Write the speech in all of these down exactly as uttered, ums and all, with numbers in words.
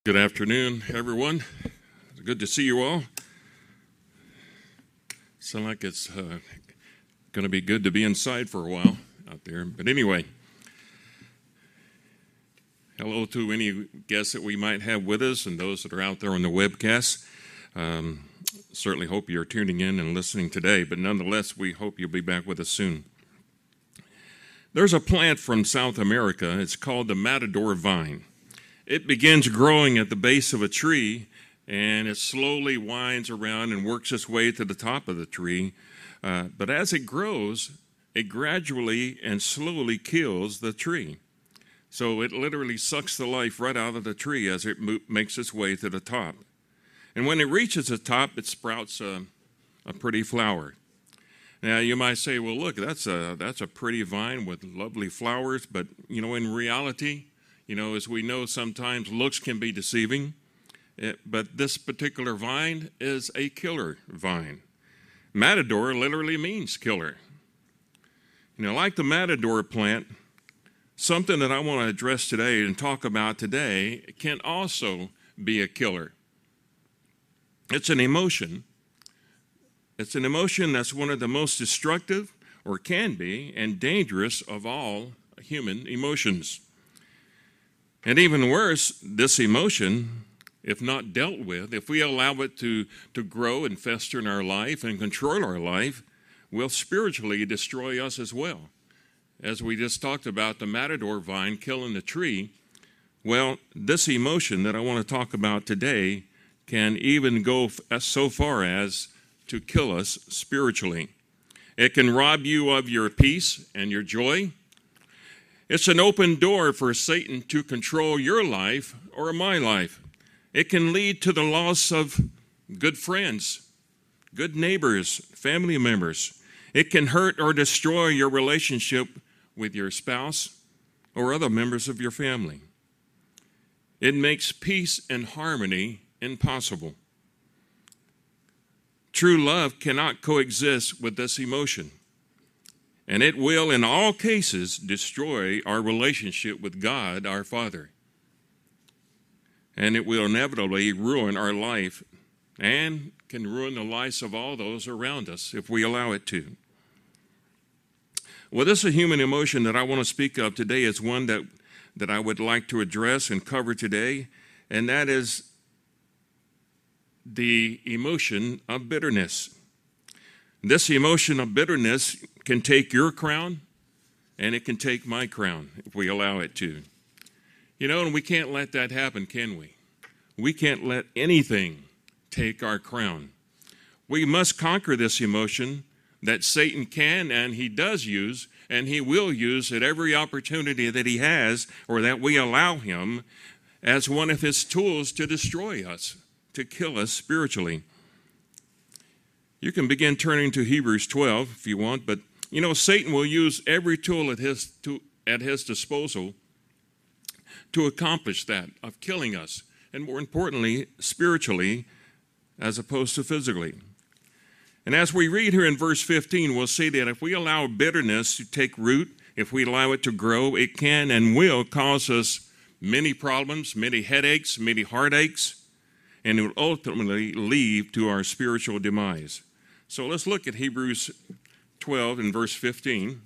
Good afternoon, everyone. Good to see you all. Sound like it's uh, going to be good to be inside for a while out there. But anyway, hello to any guests that we might have with us and those that are out there on the webcast. Um, certainly hope you're tuning in and listening today, but nonetheless, we hope you'll be back with us soon. There's a plant from South America. It's called the matador vine. It begins growing at the base of a tree, and it slowly winds around and works its way to the top of the tree. Uh, but as it grows, it gradually and slowly kills the tree. So it literally sucks the life right out of the tree as it mo- makes its way to the top. And when it reaches the top, it sprouts a, a pretty flower. Now, you might say, well, look, that's a, that's a pretty vine with lovely flowers. But, you know, in reality, You know, as we know, sometimes looks can be deceiving, but this particular vine is a killer vine. Matador literally means killer. You know, like the matador plant, something that I want to address today and talk about today can also be a killer. It's an emotion. It's an emotion that's one of the most destructive, or can be, and dangerous of all human emotions. And even worse, this emotion, if not dealt with, if we allow it to, to grow and fester in our life and control our life, will spiritually destroy us as well. As we just talked about the matador vine killing the tree, well, this emotion that I want to talk about today can even go so far as to kill us spiritually. It can rob you of your peace and your joy. It's an open door for Satan to control your life or my life. It can lead to the loss of good friends, good neighbors, family members. It can hurt or destroy your relationship with your spouse or other members of your family. It makes peace and harmony impossible. True love cannot coexist with this emotion. And it will, in all cases, destroy our relationship with God, our Father. And it will inevitably ruin our life and can ruin the lives of all those around us if we allow it to. Well, this is a human emotion that I want to speak of today. It's one that, that I would like to address and cover today, and that is the emotion of bitterness. This emotion of bitterness can take your crown, and it can take my crown if we allow it to. You know, and we can't let that happen, can we? We can't let anything take our crown. We must conquer this emotion that Satan can and he does use, and he will use at every opportunity that he has, or that we allow him, as one of his tools to destroy us, to kill us spiritually. You can begin turning to Hebrews twelve if you want, but you know, Satan will use every tool at his to, at his disposal to accomplish that, of killing us, and more importantly, spiritually, as opposed to physically. And as we read here in verse fifteen, we'll see that if we allow bitterness to take root, if we allow it to grow, it can and will cause us many problems, many headaches, many heartaches, and it will ultimately lead to our spiritual demise. So let's look at Hebrews twelve and verse fifteen.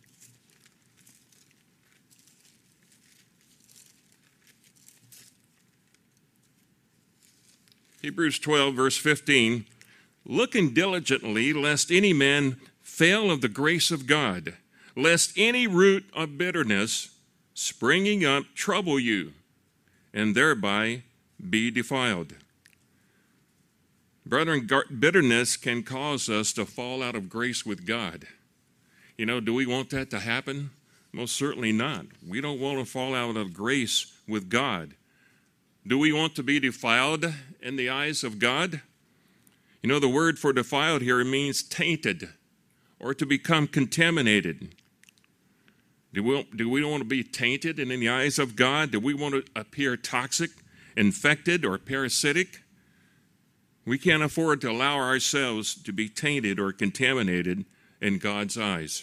Hebrews twelve, verse fifteen. Looking diligently, lest any man fail of the grace of God, lest any root of bitterness springing up trouble you, and thereby be defiled. Brethren, bitterness can cause us to fall out of grace with God. You know, do we want that to happen? Most certainly not. We don't want to fall out of grace with God. Do we want to be defiled in the eyes of God? You know, the word for defiled here means tainted or to become contaminated. Do we, do we want to be tainted in the eyes of God? Do we want to appear toxic, infected, or parasitic? We can't afford to allow ourselves to be tainted or contaminated in God's eyes.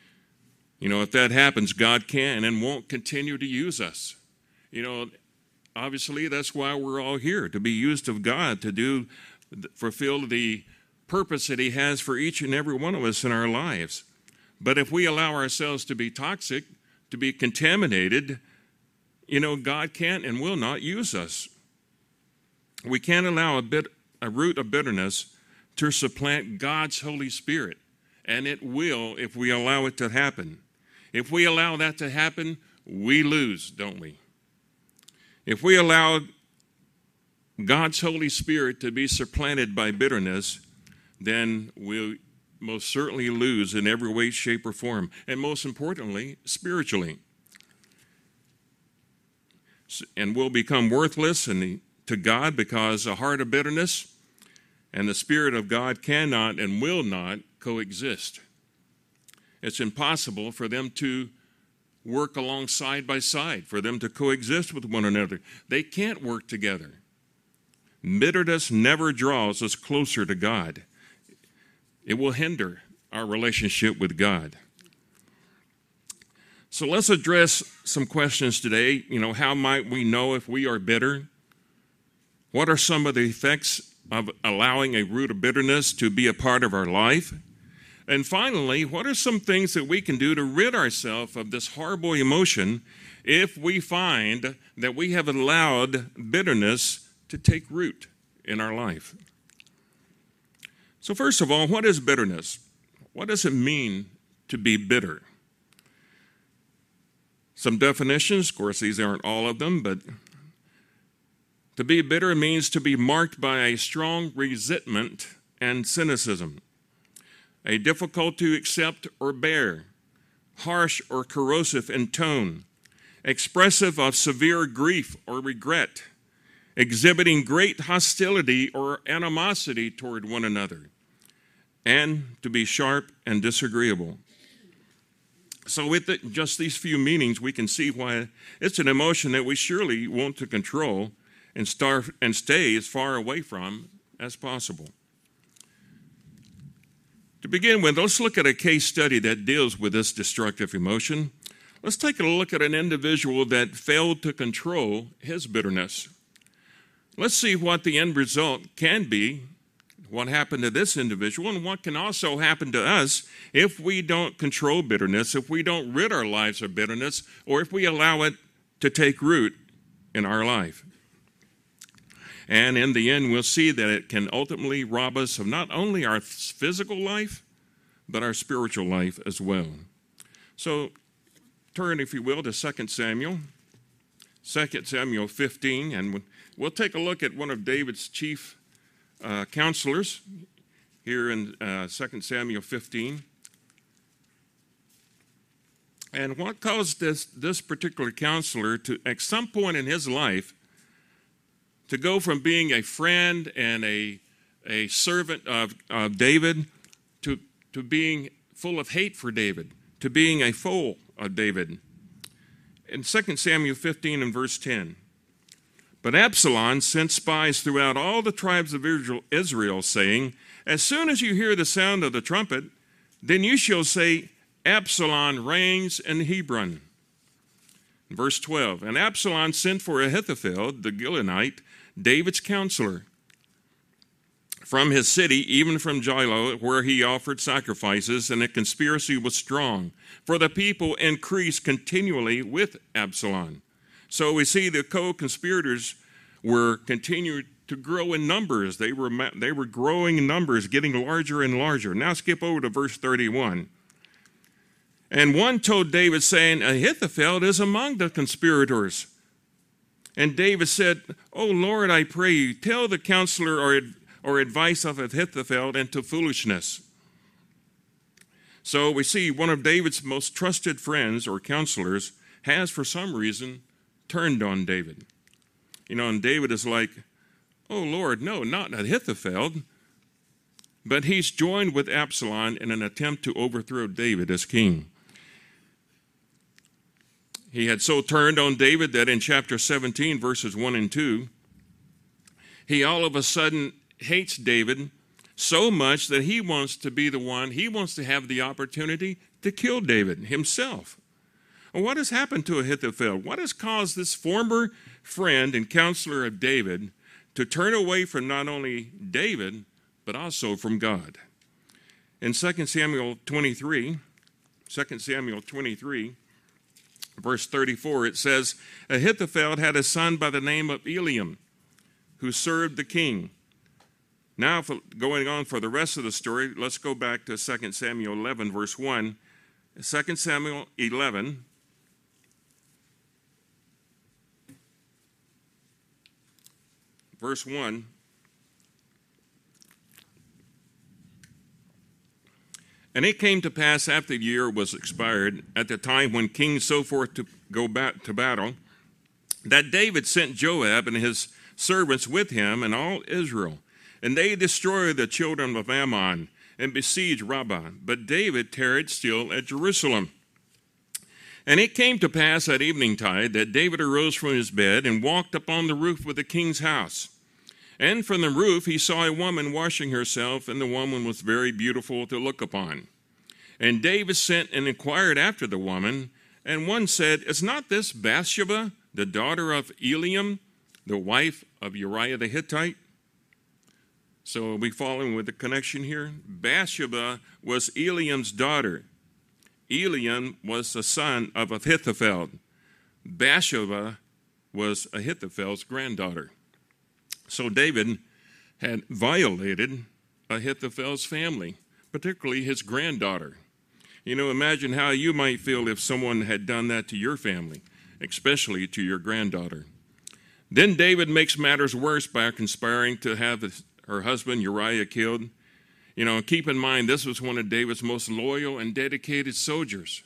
You know, if that happens, God can and won't continue to use us. You know, obviously, that's why we're all here, to be used of God, to do, fulfill the purpose that He has for each and every one of us in our lives. But if we allow ourselves to be toxic, to be contaminated, you know, God can't and will not use us. We can't allow a bit, a root of bitterness to supplant God's Holy Spirit, and it will if we allow it to happen. If we allow that to happen, we lose, don't we? If we allow God's Holy Spirit to be supplanted by bitterness, then we'll most certainly lose in every way, shape, or form, and most importantly, spiritually. And we'll become worthless and to God because a heart of bitterness and the Spirit of God cannot and will not coexist. It's impossible for them to work along side by side, for them to coexist with one another. They can't work together. Bitterness never draws us closer to God. It will hinder our relationship with God. So let's address some questions today. You know, how might we know if we are bitter? What are some of the effects of allowing a root of bitterness to be a part of our life? And finally, what are some things that we can do to rid ourselves of this horrible emotion if we find that we have allowed bitterness to take root in our life? So first of all, what is bitterness? What does it mean to be bitter? Some definitions, of course, these aren't all of them, but to be bitter means to be marked by a strong resentment and cynicism, a difficult to accept or bear, harsh or corrosive in tone, expressive of severe grief or regret, exhibiting great hostility or animosity toward one another, and to be sharp and disagreeable. So with the, just these few meanings, we can see why it's an emotion that we surely want to control and, star, and stay as far away from as possible. To begin with, let's look at a case study that deals with this destructive emotion. Let's take a look at an individual that failed to control his bitterness. Let's see what the end result can be, what happened to this individual, and what can also happen to us if we don't control bitterness, if we don't rid our lives of bitterness, or if we allow it to take root in our life. And in the end, we'll see that it can ultimately rob us of not only our physical life, but our spiritual life as well. So turn, if you will, to Second Samuel, Second Samuel fifteen, and we'll take a look at one of David's chief uh, counselors here in uh, Second Samuel fifteen. And what caused this, this particular counselor to, at some point in his life, to go from being a friend and a, a servant of, of David to, to being full of hate for David, to being a foe of David. In Second Samuel fifteen and verse ten, but Absalom sent spies throughout all the tribes of Israel, saying, as soon as you hear the sound of the trumpet, then you shall say, Absalom reigns in Hebron. Verse twelve, and Absalom sent for Ahithophel, the Gilonite, David's counselor, from his city, even from Shiloh, where he offered sacrifices, and the conspiracy was strong, for the people increased continually with Absalom. So we see the co-conspirators were continuing to grow in numbers. They were, they were growing in numbers, getting larger and larger. Now skip over to verse thirty-one. And one told David, saying, Ahithophel is among the conspirators. And David said, O Lord, I pray you, tell the counselor or, or advice of Ahithophel into foolishness. So we see one of David's most trusted friends or counselors has, for some reason, turned on David. You know, and David is like, oh Lord, no, not Ahithophel. But he's joined with Absalom in an attempt to overthrow David as king. He had so turned on David that in chapter seventeen, verses one and two, he all of a sudden hates David so much that he wants to be the one, he wants to have the opportunity to kill David himself. And what has happened to Ahithophel? What has caused this former friend and counselor of David, to turn away from not only David, but also from God. In Second Samuel twenty-three, Second Samuel twenty-three, verse thirty-four, it says, Ahithophel had a son by the name of Eliam, who served the king. Now, for going on for the rest of the story, let's go back to Second Samuel eleven, verse one. Second Samuel eleven, verse one. And it came to pass after the year was expired, at the time when kings so forth to go back to battle, that David sent Joab and his servants with him and all Israel. And they destroyed the children of Ammon and besieged Rabbah. But David tarried still at Jerusalem. And it came to pass at eventide that David arose from his bed and walked upon the roof of the king's house. And from the roof he saw a woman washing herself, and the woman was very beautiful to look upon. And David sent and inquired after the woman, and one said, Is not this Bathsheba, the daughter of Eliam, the wife of Uriah the Hittite? So are we following with the connection here? Bathsheba was Eliam's daughter. Eliam was the son of Ahithophel. Bathsheba was Ahithophel's granddaughter. So David had violated Ahithophel's family, particularly his granddaughter. You know, imagine how you might feel if someone had done that to your family, especially to your granddaughter. Then David makes matters worse by conspiring to have her husband Uriah killed. You know, keep in mind, this was one of David's most loyal and dedicated soldiers.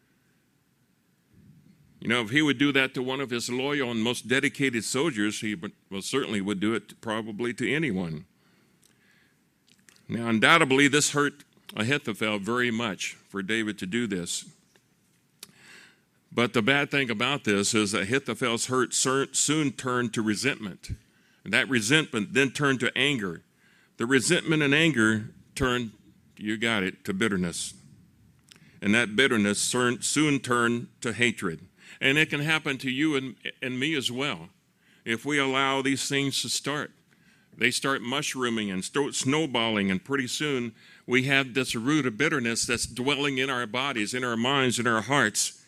You know, if he would do that to one of his loyal and most dedicated soldiers, he would, well, certainly would do it probably to anyone. Now, undoubtedly, this hurt Ahithophel very much for David to do this. But the bad thing about this is that Ahithophel's hurt soon turned to resentment. And that resentment then turned to anger. The resentment and anger turned, you got it, to bitterness. And that bitterness soon turned to hatred. And it can happen to you and, and me as well. If we allow these things to start, they start mushrooming and start snowballing, and pretty soon we have this root of bitterness that's dwelling in our bodies, in our minds, in our hearts.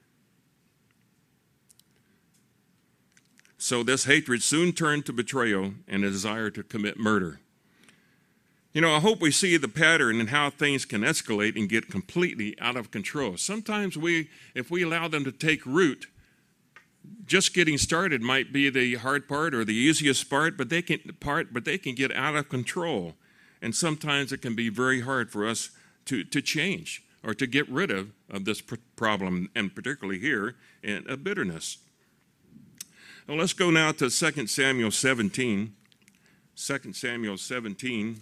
So this hatred soon turned to betrayal and a desire to commit murder. You know, I hope we see the pattern in how things can escalate and get completely out of control. Sometimes we, if we allow them to take root, just getting started might be the hard part or the easiest part, but they can part, but they can get out of control. And sometimes it can be very hard for us to, to change or to get rid of, of this pr- problem, and particularly here in a bitterness. Now let's go now to Second Samuel seventeen. Second Samuel seventeen.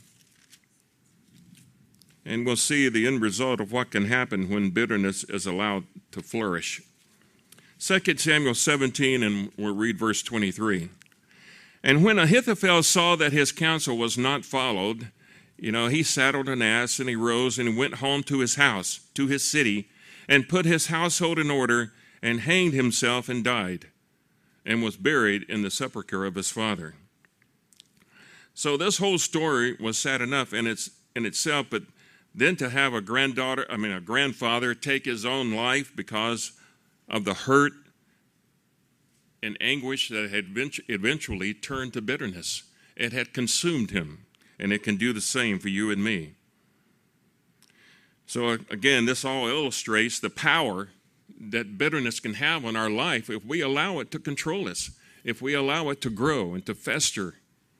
And we'll see the end result of what can happen when bitterness is allowed to flourish. Second Samuel seventeen, and we'll read verse twenty-three. And when Ahithophel saw that his counsel was not followed, you know, he saddled an ass, and he rose and went home to his house, to his city, and put his household in order, and hanged himself and died, and was buried in the sepulchre of his father. So this whole story was sad enough in its in itself, but then to have a granddaughter, I mean a grandfather, take his own life because of the hurt and anguish that had eventually turned to bitterness. It had consumed him, and it can do the same for you and me. So again, this all illustrates the power that bitterness can have on our life if we allow it to control us, if we allow it to grow and to fester.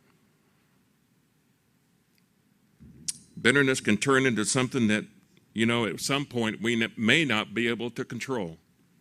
Bitterness can turn into something that, you know, at some point we may not be able to control.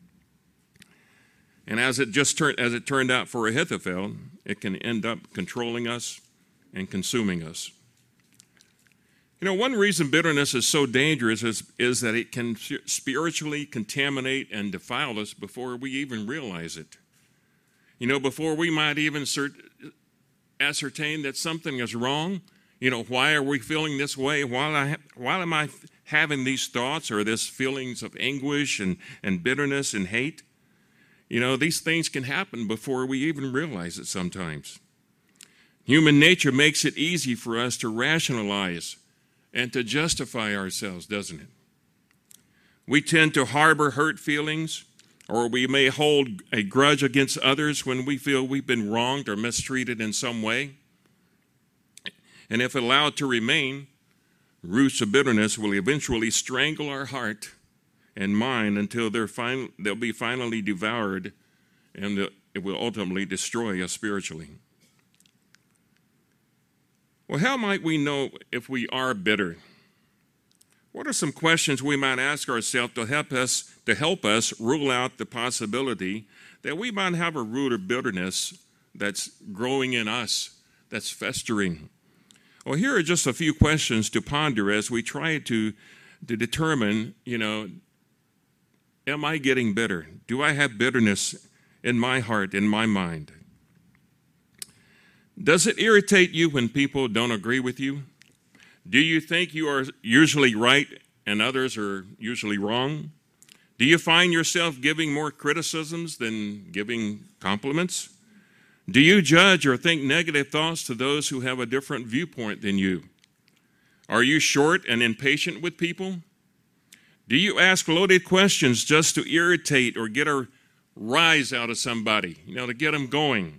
And as it just turned, as it turned out for Ahithophel, it can end up controlling us and consuming us. You know, one reason bitterness is so dangerous is, is that it can spiritually contaminate and defile us before we even realize it. You know, before we might even cert- ascertain that something is wrong. You know, why are we feeling this way? Why, I ha- why am I having these thoughts or this feelings of anguish and, and bitterness and hate? You know, these things can happen before we even realize it sometimes. Human nature makes it easy for us to rationalize and to justify ourselves, doesn't it? We tend to harbor hurt feelings, or we may hold a grudge against others when we feel we've been wronged or mistreated in some way. And if allowed to remain, roots of bitterness will eventually strangle our heart and mind until they're fin- they'll be finally devoured, and it will ultimately destroy us spiritually. Well, how might we know if we are bitter? What are some questions we might ask ourselves to help us to help us rule out the possibility that we might have a root of bitterness that's growing in us, that's festering? Well, here are just a few questions to ponder as we try to, to determine, you know, am I getting bitter? Do I have bitterness in my heart, in my mind? Does it irritate you when people don't agree with you? Do you think you are usually right and others are usually wrong? Do you find yourself giving more criticisms than giving compliments? Do you judge or think negative thoughts to those who have a different viewpoint than you? Are you short and impatient with people? Do you ask loaded questions just to irritate or get a rise out of somebody, you know, to get them going?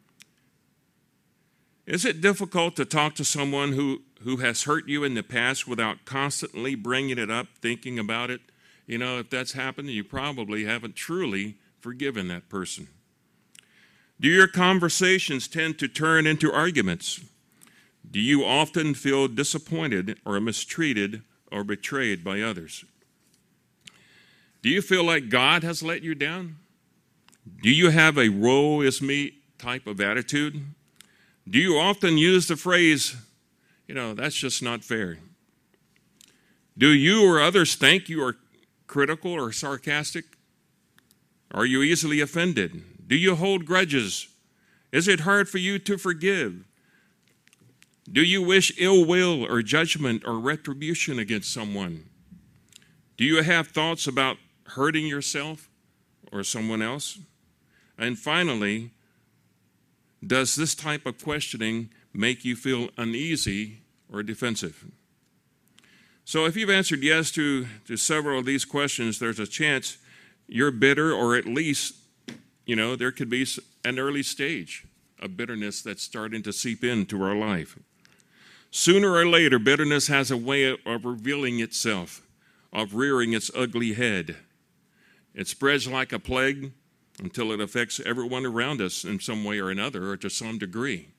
Is it difficult to talk to someone who, who has hurt you in the past without constantly bringing it up, thinking about it? You know, if that's happened, you probably haven't truly forgiven that person. Do your conversations tend to turn into arguments? Do you often feel disappointed or mistreated or betrayed by others? Do you feel like God has let you down? Do you have a woe is me type of attitude? Do you often use the phrase, you know, that's just not fair? Do you or others think you are critical or sarcastic? Are you easily offended? Do you hold grudges? Is it hard for you to forgive? Do you wish ill will or judgment or retribution against someone? Do you have thoughts about hurting yourself or someone else? And finally, does this type of questioning make you feel uneasy or defensive? So if you've answered yes to, to several of these questions, there's a chance you're bitter, or at least, you know, there could be an early stage of bitterness that's starting to seep into our life. Sooner or later, bitterness has a way of revealing itself, of rearing its ugly head. It spreads like a plague until it affects everyone around us in some way or another, or to some degree.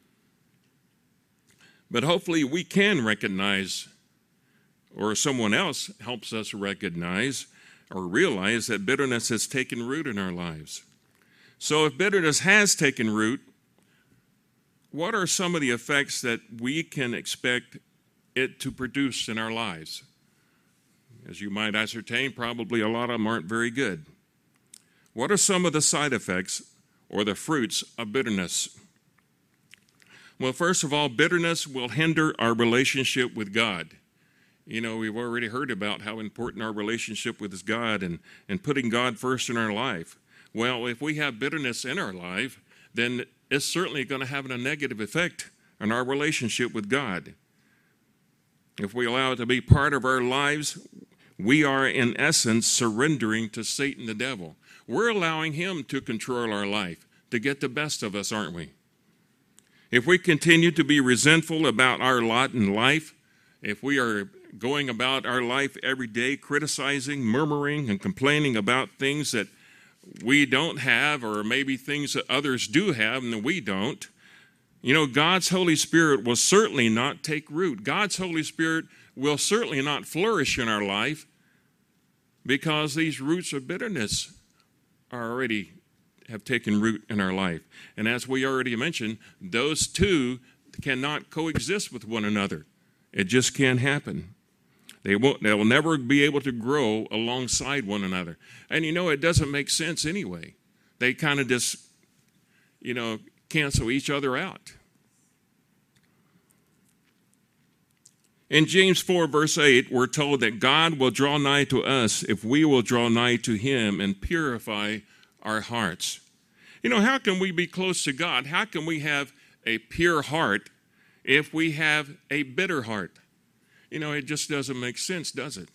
But hopefully we can recognize, or someone else helps us recognize or realize, that bitterness has taken root in our lives. So if bitterness has taken root, what are some of the effects that we can expect it to produce in our lives? As you might ascertain, probably a lot of them aren't very good. What are some of the side effects or the fruits of bitterness? Well, first of all, bitterness will hinder our relationship with God. You know, we've already heard about how important our relationship with God and, and putting God first in our life. Well, if we have bitterness in our life, then it's certainly going to have a negative effect on our relationship with God. If we allow it to be part of our lives, we are in essence surrendering to Satan the devil. We're allowing him to control our life, to get the best of us, aren't we? If we continue to be resentful about our lot in life, if we are going about our life every day criticizing, murmuring, and complaining about things that we don't have, or maybe things that others do have and that we don't, you know, God's Holy Spirit will certainly not take root. God's Holy Spirit will certainly not flourish in our life, because these roots of bitterness are already have taken root in our life. And as we already mentioned, those two cannot coexist with one another. It just can't happen. They won't, they'll never be able to grow alongside one another. And you know, it doesn't make sense anyway. They kind of just, you know, cancel each other out. In James four, verse eight, we're told that God will draw nigh to us if we will draw nigh to him and purify our hearts. You know, how can we be close to God? How can we have a pure heart if we have a bitter heart? You know, it just doesn't make sense, does it?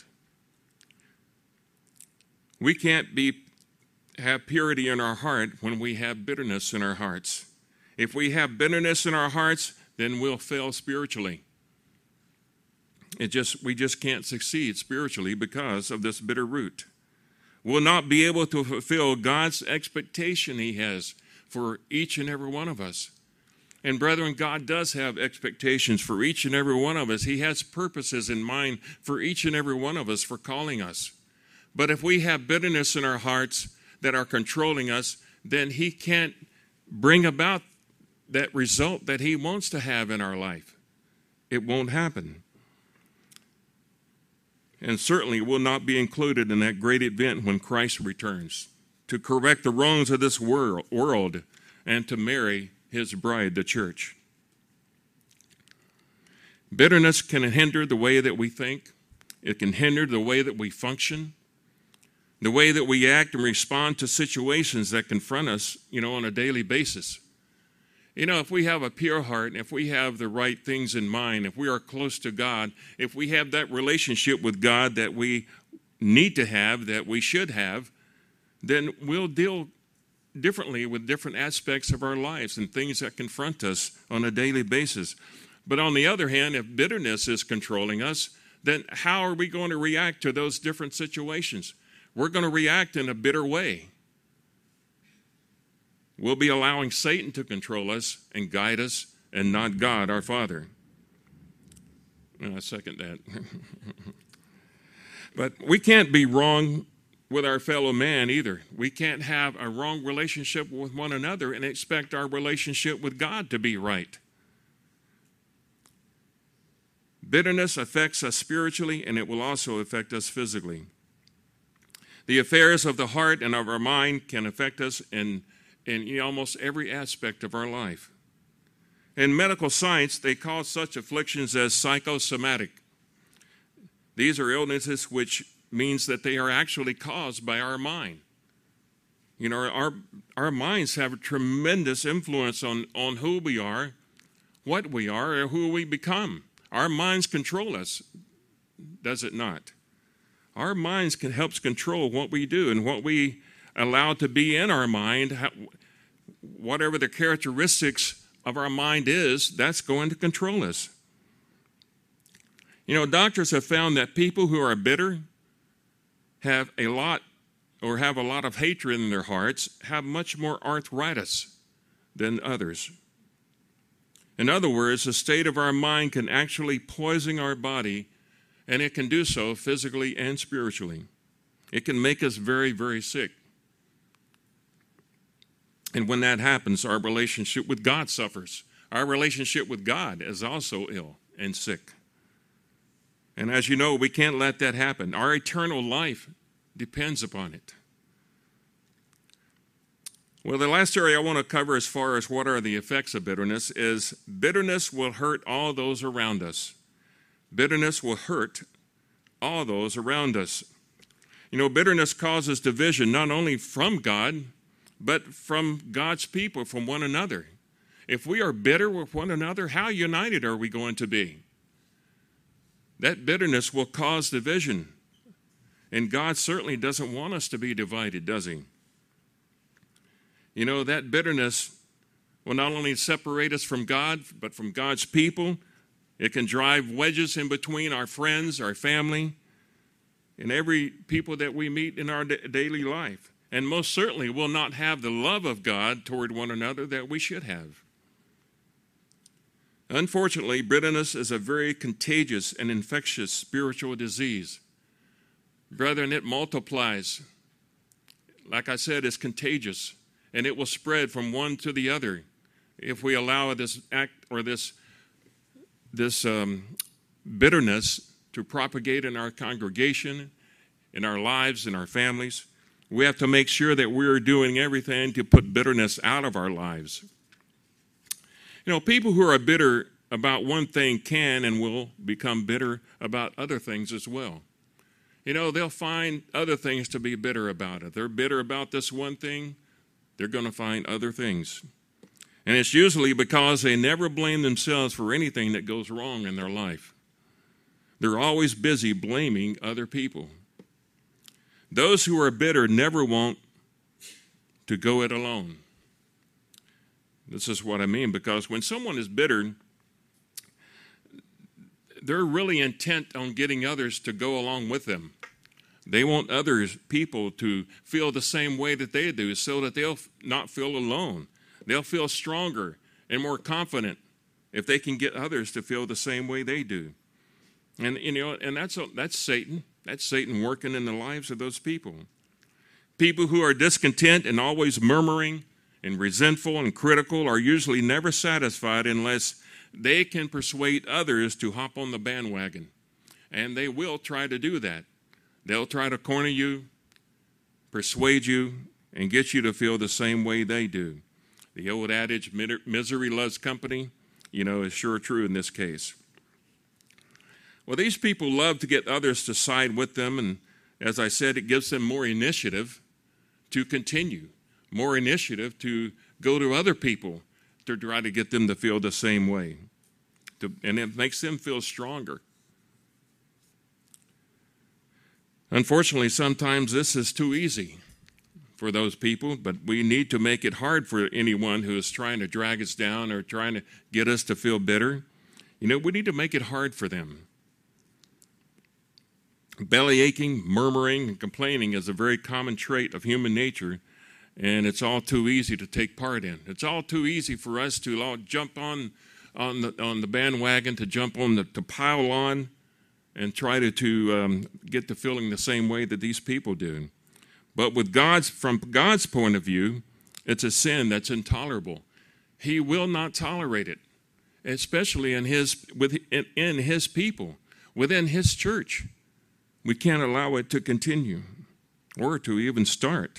We can't be have purity in our heart when we have bitterness in our hearts. If we have bitterness in our hearts, then we'll fail spiritually. It just we just can't succeed spiritually because of this bitter root. We'll not be able to fulfill God's expectation He has for each and every one of us. And brethren, God does have expectations for each and every one of us. He has purposes in mind for each and every one of us for calling us. But if we have bitterness in our hearts that are controlling us, then He can't bring about that result that He wants to have in our life. It won't happen. And certainly will not be included in that great event when Christ returns to correct the wrongs of this world and to marry His bride, the church. Bitterness can hinder the way that we think. It can hinder the way that we function, the way that we act and respond to situations that confront us, you know, on a daily basis. You know, if we have a pure heart, and if we have the right things in mind, if we are close to God, if we have that relationship with God that we need to have, that we should have, then we'll deal differently with different aspects of our lives and things that confront us on a daily basis. But on the other hand, if bitterness is controlling us, then how are we going to react to those different situations? We're going to react in a bitter way. We'll be allowing Satan to control us and guide us, and not God, our Father. I second that. But we can't be wrong with our fellow man either. We can't have a wrong relationship with one another and expect our relationship with God to be right. Bitterness affects us spiritually, and it will also affect us physically. The affairs of the heart and of our mind can affect us in in almost every aspect of our life. In medical science, they call such afflictions as psychosomatic. These are illnesses which means that they are actually caused by our mind. You know, our, our minds have a tremendous influence on, on who we are, what we are, or who we become. Our minds control us, does it not? Our minds can help control what we do and what we allow to be in our mind. Whatever the characteristics of our mind is, that's going to control us. You know, doctors have found that people who are bitter have a lot or have a lot of hatred in their hearts have much more arthritis than others. In other words, the state of our mind can actually poison our body, and it can do so physically and spiritually. It can make us very, very sick. And when that happens, our relationship with God suffers. Our relationship with God is also ill and sick. And as you know, we can't let that happen. Our eternal life depends upon it. Well, the last area I want to cover as far as what are the effects of bitterness is bitterness will hurt all those around us. Bitterness will hurt all those around us. You know, bitterness causes division not only from God, but from God's people, from one another. If we are bitter with one another, how united are we going to be? That bitterness will cause division. And God certainly doesn't want us to be divided, does He? You know, that bitterness will not only separate us from God, but from God's people. It can drive wedges in between our friends, our family, and every people that we meet in our daily life. And most certainly will not have the love of God toward one another that we should have. Unfortunately, bitterness is a very contagious and infectious spiritual disease. Brethren, it multiplies. Like I said, it's contagious, and it will spread from one to the other if we allow this act or this, this um, bitterness to propagate in our congregation, in our lives, in our families. We have to make sure that we're doing everything to put bitterness out of our lives. You know, people who are bitter about one thing can and will become bitter about other things as well. you know, they'll find other things to be bitter about. If they're bitter about this one thing, they're going to find other things. And it's usually because they never blame themselves for anything that goes wrong in their life. They're always busy blaming other people. Those who are bitter never want to go it alone. This is what I mean, because when someone is bitter, they're really intent on getting others to go along with them. They want other people to feel the same way that they do so that they'll not feel alone. They'll feel stronger and more confident if they can get others to feel the same way they do. And you know, and that's that's Satan. That's Satan working in the lives of those people. People who are discontent and always murmuring and resentful and critical are usually never satisfied unless they can persuade others to hop on the bandwagon. And they will try to do that. They'll try to corner you, persuade you, and get you to feel the same way they do. The old adage, misery loves company, you know, is sure true in this case. Well, these people love to get others to side with them, and as I said, it gives them more initiative to continue, more initiative to go to other people to try to get them to feel the same way. To, and it makes them feel stronger. Unfortunately, sometimes this is too easy for those people, but we need to make it hard for anyone who is trying to drag us down or trying to get us to feel bitter. You know, we need to make it hard for them. Belly aching, murmuring, and complaining is a very common trait of human nature, and it's all too easy to take part in. It's all too easy for us to all jump on on the on the bandwagon, to jump on the to pile on, and try to to um, get to feeling the same way that these people do. But with God's from God's point of view, it's a sin that's intolerable. He will not tolerate it, especially in his with in, in his people, within his church. We can't allow it to continue or to even start.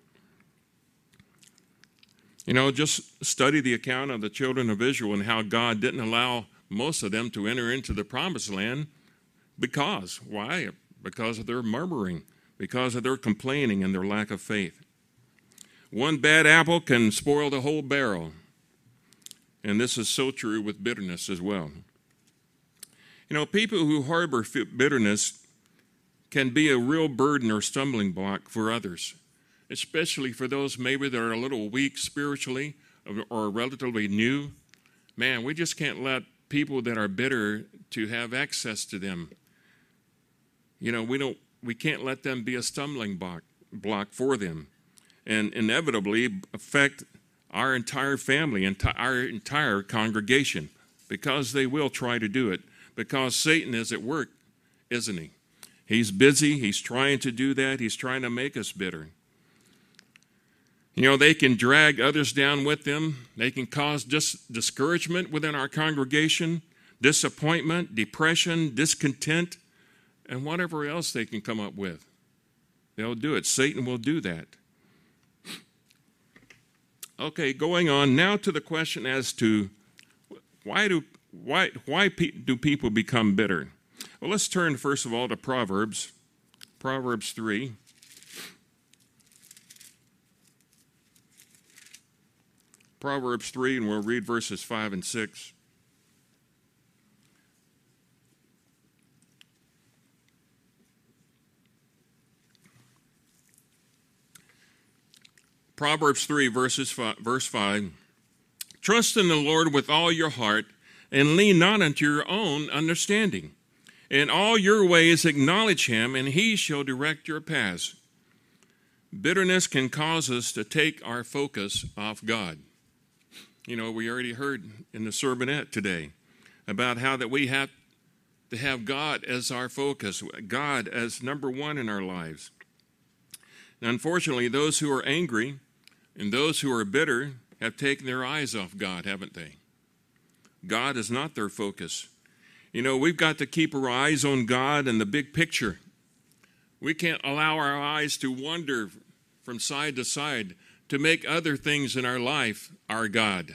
You know, just study the account of the children of Israel and how God didn't allow most of them to enter into the promised land. Because, why? Because of their murmuring, because of their complaining and their lack of faith. One bad apple can spoil the whole barrel. And this is so true with bitterness as well. You know, people who harbor bitterness can be a real burden or stumbling block for others, especially for those maybe that are a little weak spiritually or relatively new. Man, we just can't let people that are bitter to have access to them. You know, we don't, we can't let them be a stumbling block, block for them, and inevitably affect our entire family and enti- our entire congregation, because they will try to do it, because Satan is at work, isn't he? He's busy. He's trying to do that. He's trying to make us bitter. You know, they can drag others down with them. They can cause dis- discouragement within our congregation, disappointment, depression, discontent, and whatever else they can come up with. They'll do it. Satan will do that. Okay, going on now to the question as to why do why why pe- do people become bitter? Well, let's turn first of all to Proverbs, Proverbs three. Proverbs three, and we'll read verses five and six. Proverbs three, verses five, verse five. Trust in the Lord with all your heart, and lean not unto your own understanding. In all your ways acknowledge him, and he shall direct your paths. Bitterness can cause us to take our focus off God. You know, we already heard in the sermonette today about how that we have to have God as our focus, God as number one in our lives. Now, unfortunately, those who are angry and those who are bitter have taken their eyes off God, haven't they? God is not their focus. You know, we've got to keep our eyes on God and the big picture. We can't allow our eyes to wander from side to side to make other things in our life our God.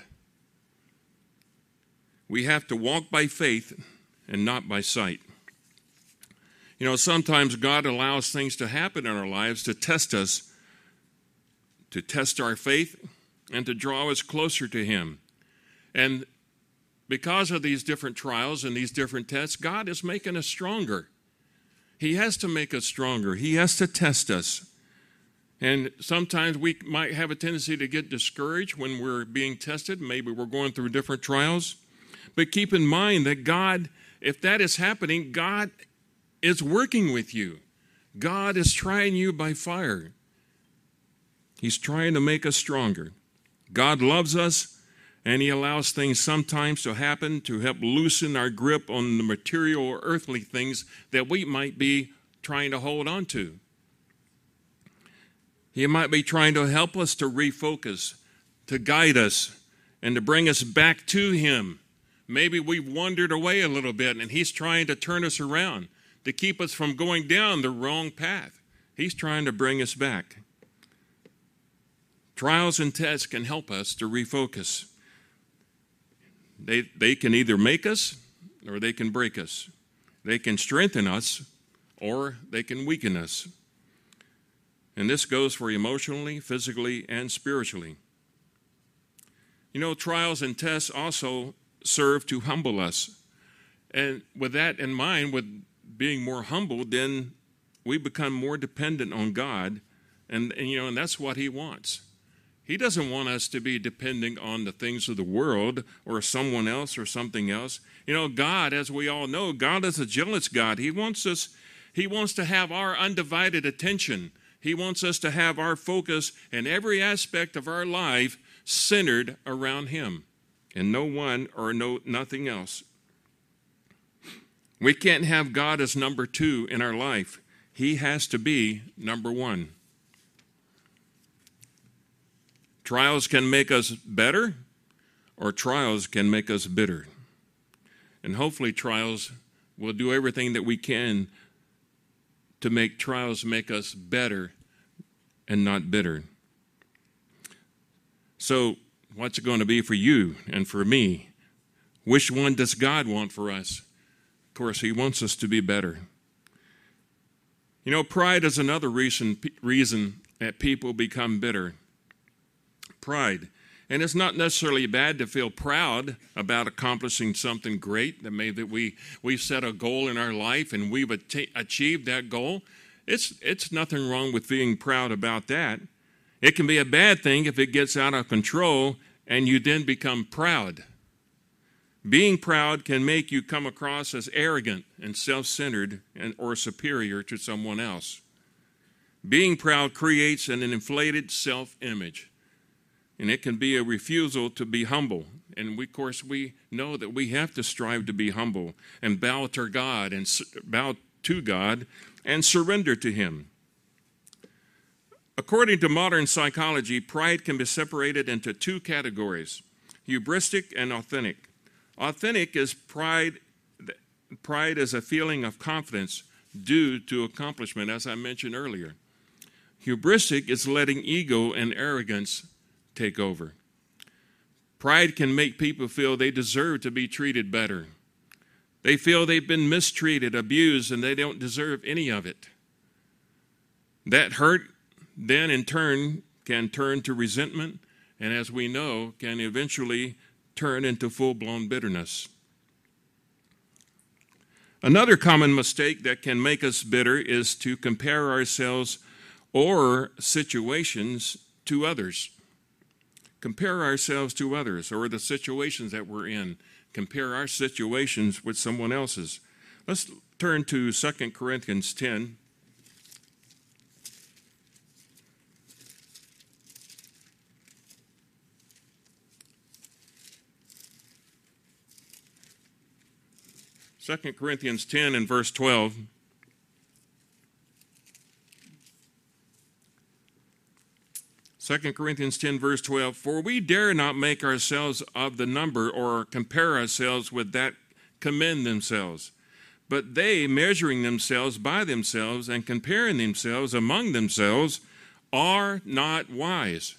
We have to walk by faith and not by sight. You know, sometimes God allows things to happen in our lives to test us, to test our faith, and to draw us closer to Him. And because of these different trials and these different tests, God is making us stronger. He has to make us stronger. He has to test us. And sometimes we might have a tendency to get discouraged when we're being tested. Maybe we're going through different trials. But keep in mind that God, if that is happening, God is working with you. God is trying you by fire. He's trying to make us stronger. God loves us, and He allows things sometimes to happen to help loosen our grip on the material or earthly things that we might be trying to hold on to. He might be trying to help us to refocus, to guide us, and to bring us back to Him. Maybe we've wandered away a little bit, and He's trying to turn us around, to keep us from going down the wrong path. He's trying to bring us back. Trials and tests can help us to refocus. They, they can either make us or they can break us. They can strengthen us or they can weaken us. And this goes for emotionally, physically, and spiritually. You know, trials and tests also serve to humble us. And with that in mind, with being more humble, then we become more dependent on God. And, and, you know, and that's what He wants. He doesn't want us to be depending on the things of the world or someone else or something else. You know, God, as we all know, God is a jealous God. He wants us, He wants to have our undivided attention. He wants us to have our focus in every aspect of our life centered around Him and no one or no nothing else. We can't have God as number two in our life. He has to be number one. Trials can make us better, or trials can make us bitter. And hopefully trials will do everything that we can to make trials make us better and not bitter. So what's it going to be for you and for me? Which one does God want for us? Of course, He wants us to be better. You know, pride is another reason, reason that people become bitter. Pride. And it's not necessarily bad to feel proud about accomplishing something great, that maybe that we, we've set a goal in our life and we've at- achieved that goal. It's, it's nothing wrong with being proud about that. It can be a bad thing if it gets out of control and you then become proud. Being proud can make you come across as arrogant and self-centered and, or superior to someone else. Being proud creates an inflated self-image. And it can be a refusal to be humble. And we, of course, we know that we have to strive to be humble and bow to God and bow to God and surrender to Him. According to modern psychology, pride can be separated into two categories: hubristic and authentic. Authentic is pride. Pride is a feeling of confidence due to accomplishment, as I mentioned earlier. Hubristic is letting ego and arrogance take over. Pride can make people feel they deserve to be treated better. They feel they've been mistreated, abused, and they don't deserve any of it. That hurt then in turn can turn to resentment, and as we know, can eventually turn into full-blown bitterness. Another common mistake that can make us bitter is to compare ourselves or situations to others. Compare ourselves to others or the situations that we're in. Compare our situations with someone else's. Let's turn to Second Corinthians ten. Second Corinthians ten and verse twelve. Second Corinthians ten, verse twelve, for we dare not make ourselves of the number or compare ourselves with that commend themselves. But they, measuring themselves by themselves and comparing themselves among themselves, are not wise.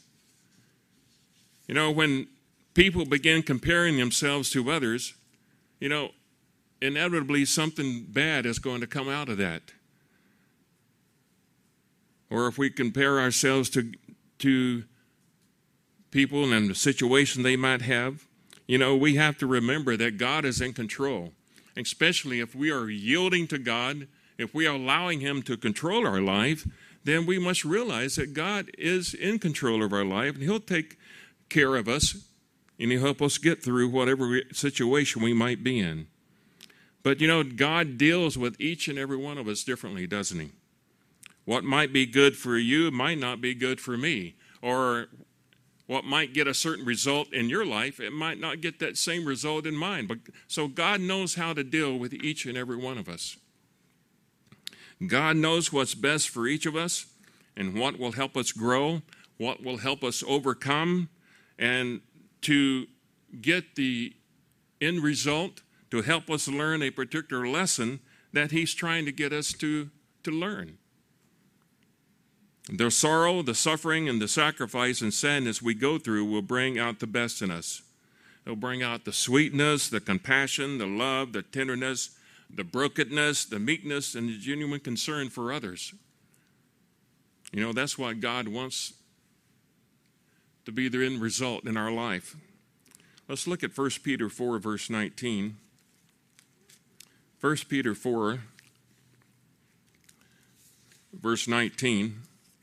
You know, when people begin comparing themselves to others, you know, inevitably something bad is going to come out of that. Or if we compare ourselves to, to people and the situation they might have, you know, we have to remember that God is in control, especially if we are yielding to God, if we are allowing Him to control our life, then we must realize that God is in control of our life, and He'll take care of us, and He'll help us get through whatever situation we might be in. But, you know, God deals with each and every one of us differently, doesn't He? What might be good for you might not be good for me. Or what might get a certain result in your life, it might not get that same result in mine. But so God knows how to deal with each and every one of us. God knows what's best for each of us and what will help us grow, what will help us overcome, and to get the end result, to help us learn a particular lesson that He's trying to get us to, to learn. The sorrow, the suffering, and the sacrifice and sadness we go through will bring out the best in us. It'll bring out the sweetness, the compassion, the love, the tenderness, the brokenness, the meekness, and the genuine concern for others. You know, that's what God wants to be the end result in our life. Let's look at First Peter four, verse nineteen. First Peter four, verse nineteen.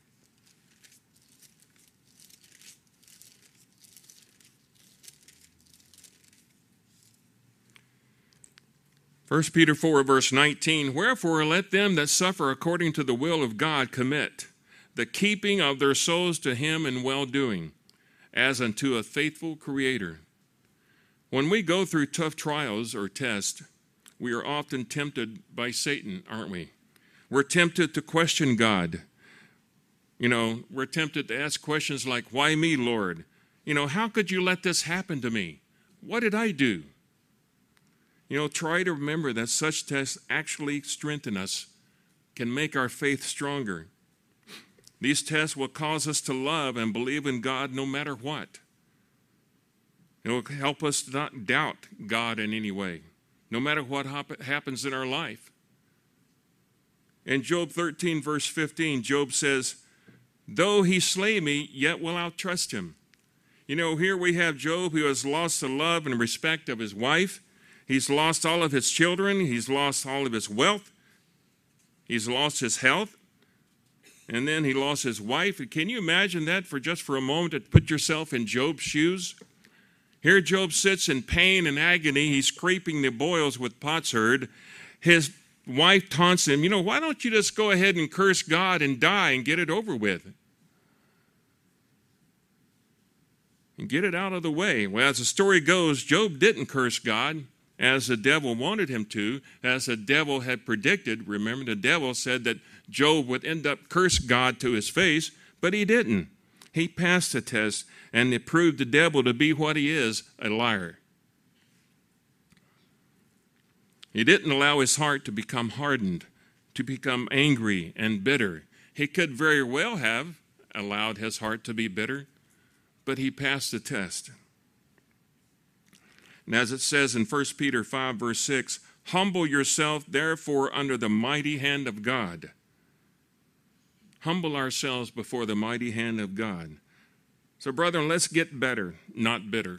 First Peter four, verse nineteen, wherefore let them that suffer according to the will of God commit the keeping of their souls to Him in well-doing, as unto a faithful Creator. When we go through tough trials or tests, we are often tempted by Satan, aren't we? We're tempted to question God. You know, we're tempted to ask questions like, why me, Lord? You know, how could you let this happen to me? What did I do? You know, try to remember that such tests actually strengthen us, can make our faith stronger. These tests will cause us to love and believe in God no matter what. It will help us to not doubt God in any way, no matter what hap- happens in our life. In Job thirteen, verse fifteen, Job says, though he slay me, yet will I trust him. You know, here we have Job who has lost the love and respect of his wife. He's lost all of his children. He's lost all of his wealth. He's lost his health. And then he lost his wife. Can you imagine that for just for a moment to put yourself in Job's shoes? Here Job sits in pain and agony. He's scraping the boils with potsherd. His wife taunts him, you know, why don't you just go ahead and curse God and die and get it over with? And get it out of the way. Well, as the story goes, Job didn't curse God as the devil wanted him to, as the devil had predicted. Remember, the devil said that Job would end up curse God to his face, but he didn't. He passed the test, and it proved the devil to be what he is, a liar. He didn't allow his heart to become hardened, to become angry and bitter. He could very well have allowed his heart to be bitter, but he passed the test. And as it says in First Peter five, verse six, humble yourself, therefore, under the mighty hand of God. Humble ourselves before the mighty hand of God. So, brethren, let's get better, not bitter.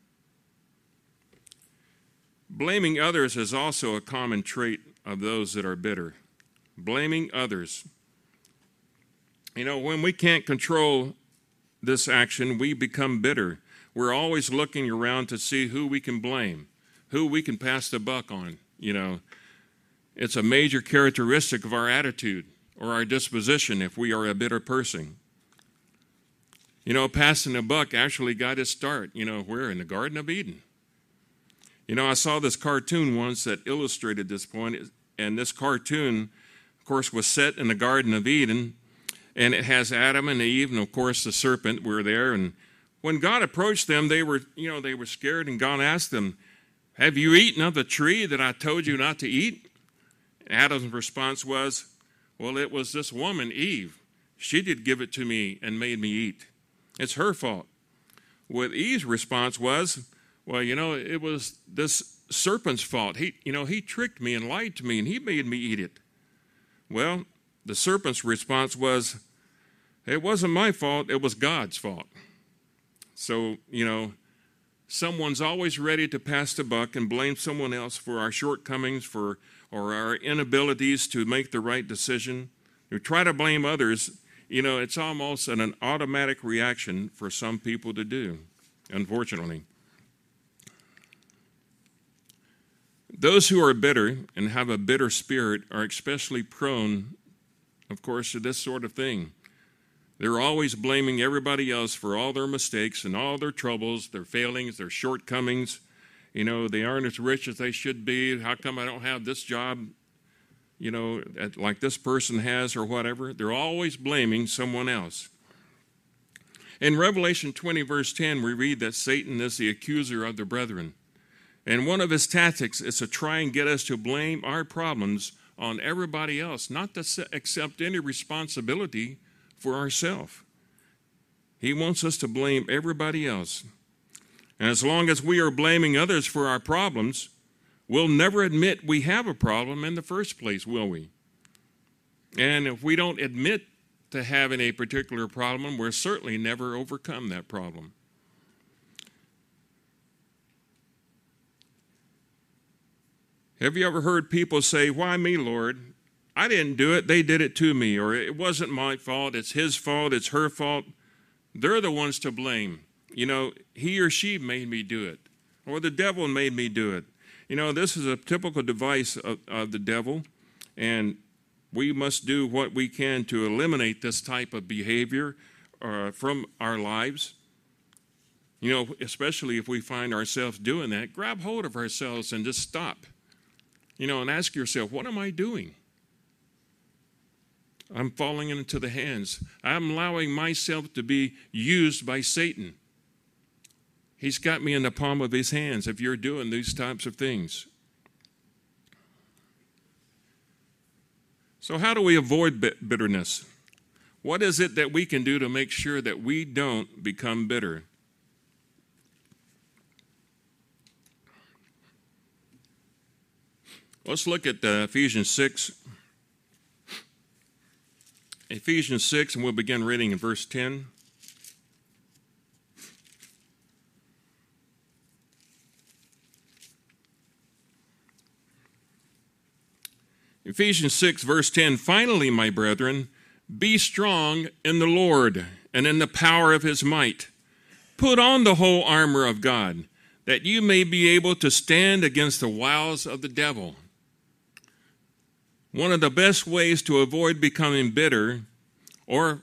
Blaming others is also a common trait of those that are bitter. Blaming others. You know, when we can't control this action, we become bitter. We're always looking around to see who we can blame, who we can pass the buck on. You know, it's a major characteristic of our attitude or our disposition if we are a bitter person. You know, passing the buck actually got its start. You know, we're in the Garden of Eden. You know, I saw this cartoon once that illustrated this point, and this cartoon, of course, was set in the Garden of Eden, and it has Adam and Eve, and of course the serpent were there, and when God approached them, they were, you know, they were scared, and God asked them, have you eaten of the tree that I told you not to eat? Adam's response was, well, it was this woman, Eve. She did give it to me and made me eat. It's her fault. What Eve's response was, well, you know, it was this serpent's fault. He, you know, he tricked me and lied to me, and he made me eat it. Well, the serpent's response was, it wasn't my fault, it was God's fault. So, you know, someone's always ready to pass the buck and blame someone else for our shortcomings, for or our inabilities to make the right decision. We try to blame others. You know, it's almost an, an automatic reaction for some people to do, unfortunately. Those who are bitter and have a bitter spirit are especially prone, of course, to this sort of thing. They're always blaming everybody else for all their mistakes and all their troubles, their failings, their shortcomings. You know, they aren't as rich as they should be. How come I don't have this job, you know, like this person has or whatever? They're always blaming someone else. In Revelation twenty, verse ten, we read that Satan is the accuser of the brethren. And one of his tactics is to try and get us to blame our problems on everybody else, not to accept any responsibility for ourselves. He wants us to blame everybody else. And as long as we are blaming others for our problems, we'll never admit we have a problem in the first place, will we? And if we don't admit to having a particular problem, we'll certainly never overcome that problem. Have you ever heard people say, why me, Lord? I didn't do it, they did it to me, or it wasn't my fault, it's his fault, it's her fault. They're the ones to blame. You know, he or she made me do it, or the devil made me do it. You know, this is a typical device of, of the devil, and we must do what we can to eliminate this type of behavior uh, from our lives. You know, especially if we find ourselves doing that, grab hold of ourselves and just stop. You know, and ask yourself, what am I doing? I'm falling into the hands. I'm allowing myself to be used by Satan. He's got me in the palm of his hands if you're doing these types of things. So how do we avoid bitterness? What is it that we can do to make sure that we don't become bitter? Let's look at uh, Ephesians six. Ephesians six, and we'll begin reading in verse ten. Ephesians six, verse ten, finally, my brethren, be strong in the Lord and in the power of his might. Put on the whole armor of God, that you may be able to stand against the wiles of the devil. One of the best ways to avoid becoming bitter or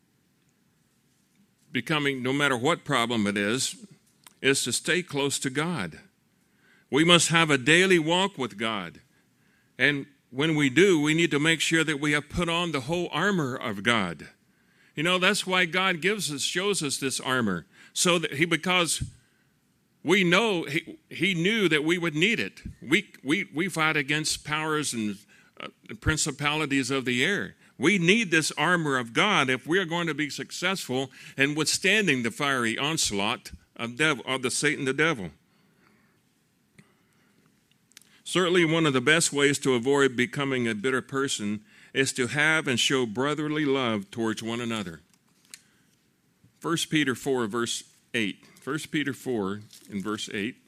becoming, no matter what problem it is, is to stay close to God. We must have a daily walk with God. And when we do, we need to make sure that we have put on the whole armor of God. You know, that's why God gives us, shows us this armor. So that he, because we know, he, he knew that we would need it. We, we, we fight against powers and uh, principalities of the air. We need this armor of God if we are going to be successful in withstanding the fiery onslaught of, devil, of the Satan the devil. Certainly one of the best ways to avoid becoming a bitter person is to have and show brotherly love towards one another. First Peter four, verse eight. First Peter four, in verse eight.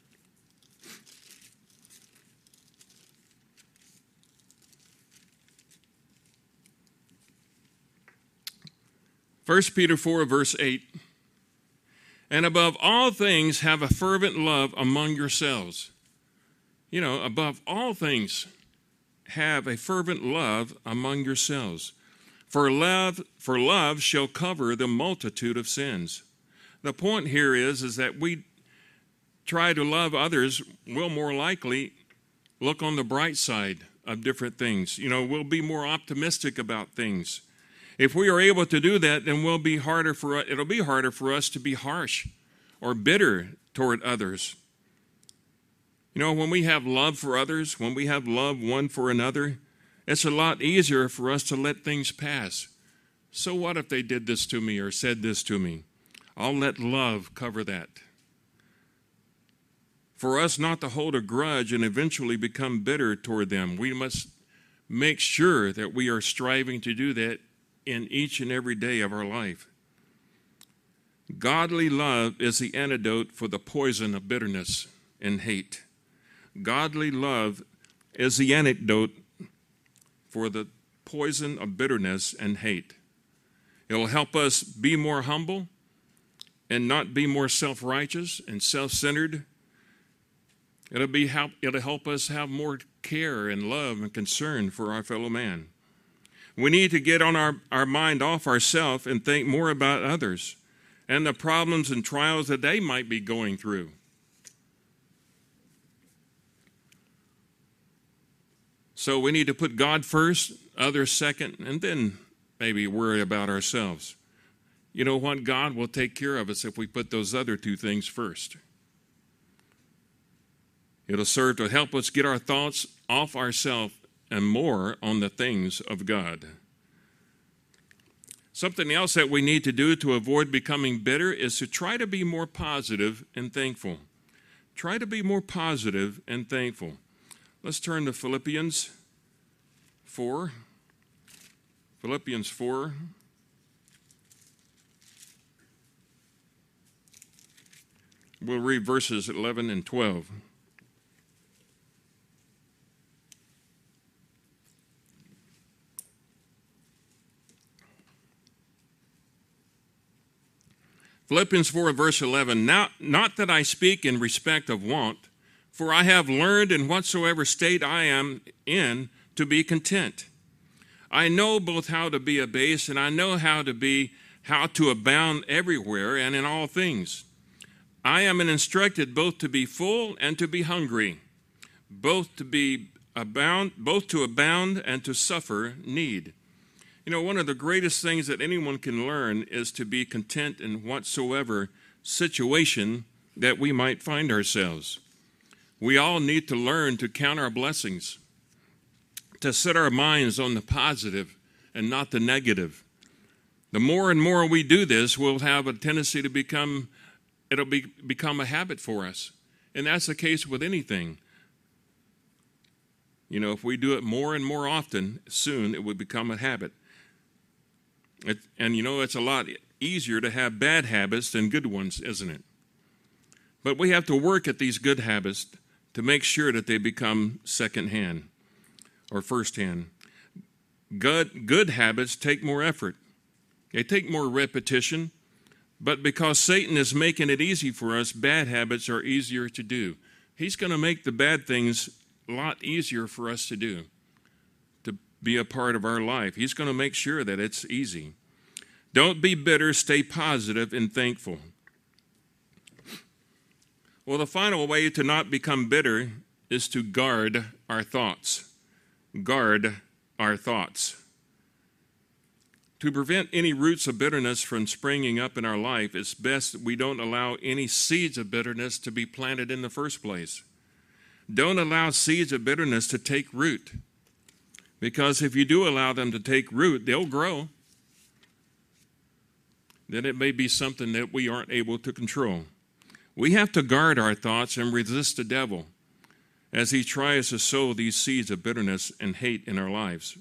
First Peter four, verse eight. And above all things, have a fervent love among yourselves. You know, above all things, have a fervent love among yourselves. For love, for love shall cover the multitude of sins. The point here is, is that we try to love others, we'll more likely look on the bright side of different things. You know, we'll be more optimistic about things. If we are able to do that, then we'll be harder for it'll be harder for us to be harsh or bitter toward others. You know, when we have love for others, when we have love one for another, it's a lot easier for us to let things pass. So what if they did this to me or said this to me? I'll let love cover that. for us not to hold a grudge and eventually become bitter toward them. We must make sure that we are striving to do that in each and every day of our life. Godly love is the antidote for the poison of bitterness and hate. Godly love is the antidote for the poison of bitterness and hate. It will help us be more humble and not be more self-righteous and self-centered. It'll be help, it'll help us have more care and love and concern for our fellow man. We need to get on our, our mind off ourselves and think more about others and the problems and trials that they might be going through. So we need to put God first, others second, and then maybe worry about ourselves. You know what? God will take care of us if we put those other two things first. It'll serve to help us get our thoughts off ourselves and more on the things of God. Something else that we need to do to avoid becoming bitter is to try to be more positive and thankful. Try to be more positive and thankful. Let's turn to Philippians four. Philippians four. We'll read verses eleven and twelve. Philippians four, verse eleven, now, not that I speak in respect of want, for I have learned in whatsoever state I am in to be content. I know both how to be abased, and I know how to be, how to abound everywhere and in all things. I am instructed both to be full and to be hungry, both to be abound, both to abound and to suffer need. You know, one of the greatest things that anyone can learn is to be content in whatsoever situation that we might find ourselves. We all need to learn to count our blessings, to set our minds on the positive and not the negative. The more and more we do this, we'll have a tendency to become, it'll be, become a habit for us. And that's the case with anything. You know, if we do it more and more often, soon it would become a habit. It, and you know, it's a lot easier to have bad habits than good ones, isn't it? But we have to work at these good habits to make sure that they become secondhand or firsthand. Good, good habits take more effort. They take more repetition. But because Satan is making it easy for us, bad habits are easier to do. He's going to make the bad things a lot easier for us to do, to be a part of our life. He's going to make sure that it's easy. Don't be bitter, stay positive and thankful. Well, the final way to not become bitter is to guard our thoughts. Guard our thoughts. To prevent any roots of bitterness from springing up in our life, it's best that we don't allow any seeds of bitterness to be planted in the first place. Don't allow seeds of bitterness to take root. Because if you do allow them to take root, they'll grow. Then it may be something that we aren't able to control. We have to guard our thoughts and resist the devil as he tries to sow these seeds of bitterness and hate in our lives.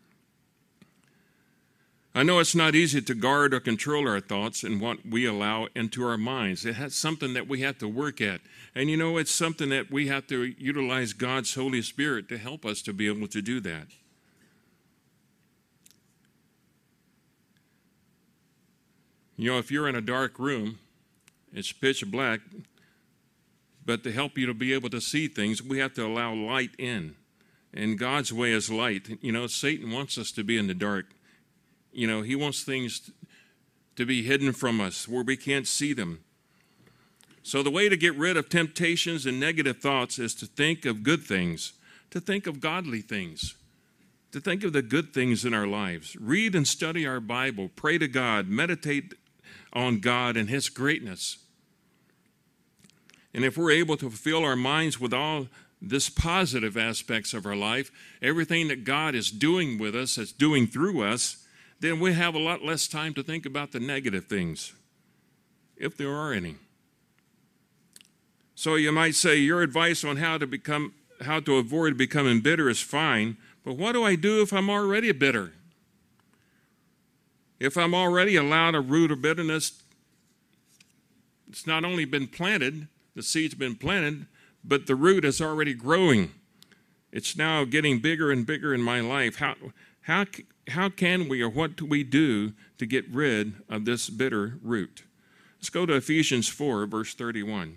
I know it's not easy to guard or control our thoughts and what we allow into our minds. It's something that we have to work at. And you know, it's something that we have to utilize God's Holy Spirit to help us to be able to do that. You know, if you're in a dark room, it's pitch black, but to help you to be able to see things, we have to allow light in. And God's way is light. You know, Satan wants us to be in the dark. You know, he wants things to be hidden from us where we can't see them. So the way to get rid of temptations and negative thoughts is to think of good things, to think of godly things, to think of the good things in our lives. Read and study our Bible, pray to God, meditate on God and his greatness. And if we're able to fill our minds with all this positive aspects of our life, everything that God is doing with us, that's doing through us, then we have a lot less time to think about the negative things, if there are any. So you might say your advice on how to become, how to avoid becoming bitter is fine, but what do I do if I'm already bitter? If I'm already allowed a root of bitterness, it's not only been planted, the seed's been planted, but the root is already growing. It's now getting bigger and bigger in my life. How, how, how can we, or what do we do to get rid of this bitter root? Let's go to Ephesians four, verse thirty-one.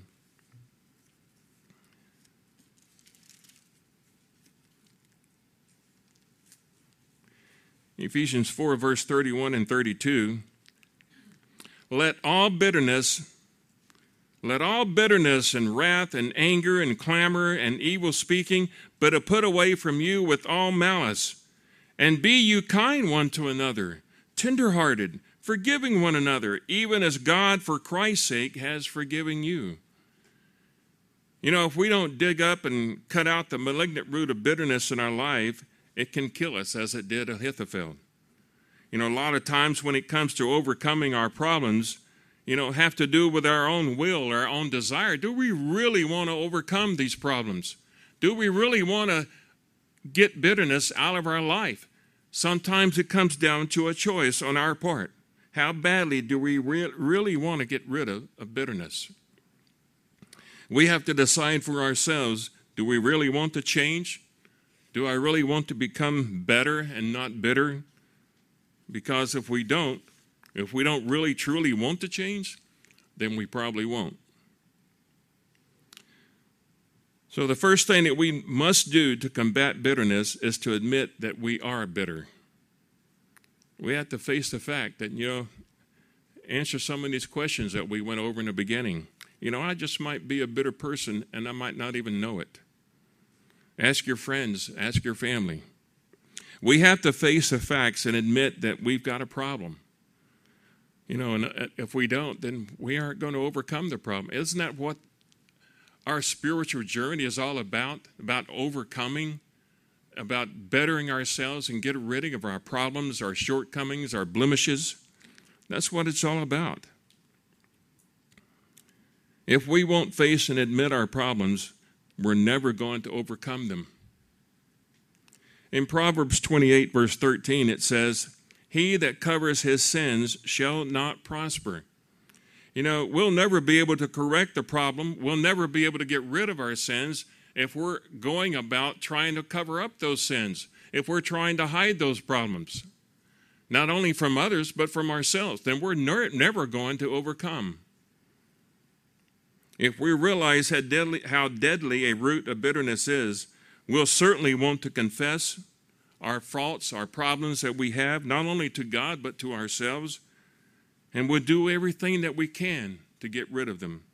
Ephesians four, verse thirty-one and thirty-two. Let all bitterness, let all bitterness and wrath and anger and clamor and evil speaking, but put away from you with all malice. And be you kind one to another, tenderhearted, forgiving one another, even as God for Christ's sake has forgiven you. You know, if we don't dig up and cut out the malignant root of bitterness in our life, it can kill us as it did Ahithophel. You know, a lot of times when it comes to overcoming our problems, you know, have to do with our own will, our own desire. Do we really want to overcome these problems? Do we really want to get bitterness out of our life? Sometimes it comes down to a choice on our part. How badly do we re- really want to get rid of, of bitterness? We have to decide for ourselves, do we really want to change? Do I really want to become better and not bitter? Because if we don't, if we don't really truly want to change, then we probably won't. So the first thing that we must do to combat bitterness is to admit that we are bitter. We have to face the fact that, you know, answer some of these questions that we went over in the beginning. You know, I just might be a bitter person and I might not even know it. Ask your friends, ask your family. We have to face the facts and admit that we've got a problem. You know, and if we don't, then we aren't going to overcome the problem. Isn't that what our spiritual journey is all about? About overcoming, about bettering ourselves and getting rid of our problems, our shortcomings, our blemishes. That's what it's all about. If we won't face and admit our problems, we're never going to overcome them. In Proverbs twenty-eight, verse thirteen, it says, "He that covers his sins shall not prosper." You know, we'll never be able to correct the problem. We'll never be able to get rid of our sins if we're going about trying to cover up those sins, if we're trying to hide those problems, not only from others, but from ourselves. Then we're ner- never going to overcome. If we realize how deadly, how deadly a root of bitterness is, we'll certainly want to confess our faults, our problems that we have, not only to God, but to ourselves, and we'll do everything that we can to get rid of them.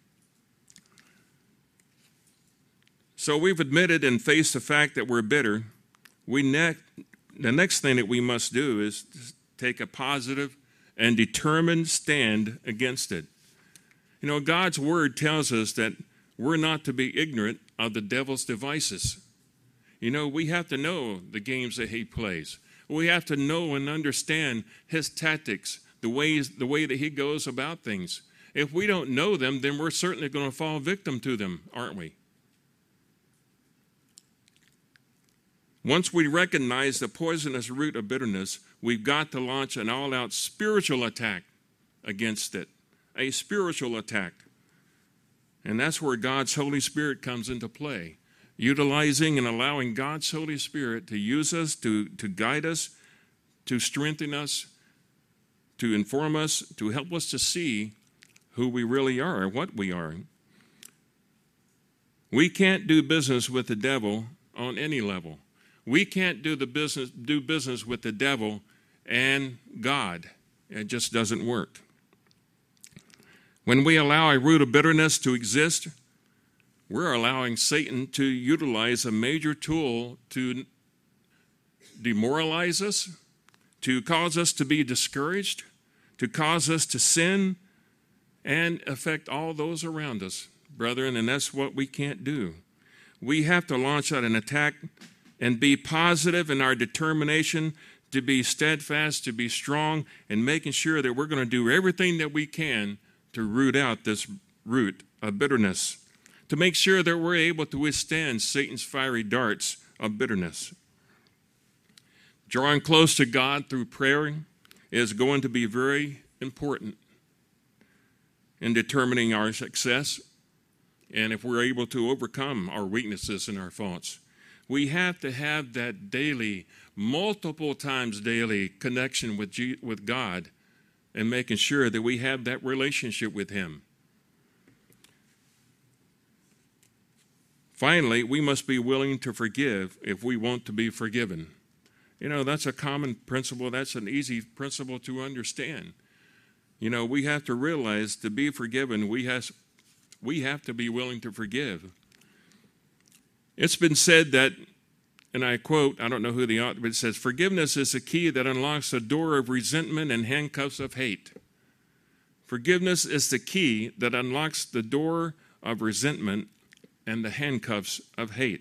So we've admitted and faced the fact that we're bitter. We ne- the next thing that we must do is take a positive and determined stand against it. You know, God's word tells us that we're not to be ignorant of the devil's devices. You know, we have to know the games that he plays. We have to know and understand his tactics, the ways, the way that he goes about things. If we don't know them, then we're certainly going to fall victim to them, aren't we? Once we recognize the poisonous root of bitterness, we've got to launch an all-out spiritual attack against it. A spiritual attack. And that's where God's Holy Spirit comes into play. Utilizing and allowing God's Holy Spirit to use us, to, to guide us, to strengthen us, to inform us, to help us to see who we really are and what we are. We can't do business with the devil on any level. We can't do the business do business with the devil and God. It just doesn't work. When we allow a root of bitterness to exist, we're allowing Satan to utilize a major tool to demoralize us, to cause us to be discouraged, to cause us to sin, and affect all those around us, brethren, and that's what we can't do. We have to launch out an attack and be positive in our determination to be steadfast, to be strong, and making sure that we're going to do everything that we can to root out this root of bitterness. to make sure that we're able to withstand Satan's fiery darts of bitterness. Drawing close to God through prayer is going to be very important in determining our success and if we're able to overcome our weaknesses and our faults. We have to have that daily, multiple times daily connection with G- with God and making sure that we have that relationship with Him. Finally, we must be willing to forgive if we want to be forgiven. You know, that's a common principle. That's an easy principle to understand. You know, we have to realize to be forgiven, we have, we have to be willing to forgive. It's been said that, and I quote, I don't know who the author, but it says, forgiveness is the key that unlocks the door of resentment and handcuffs of hate. Forgiveness is the key that unlocks the door of resentment and the handcuffs of hate.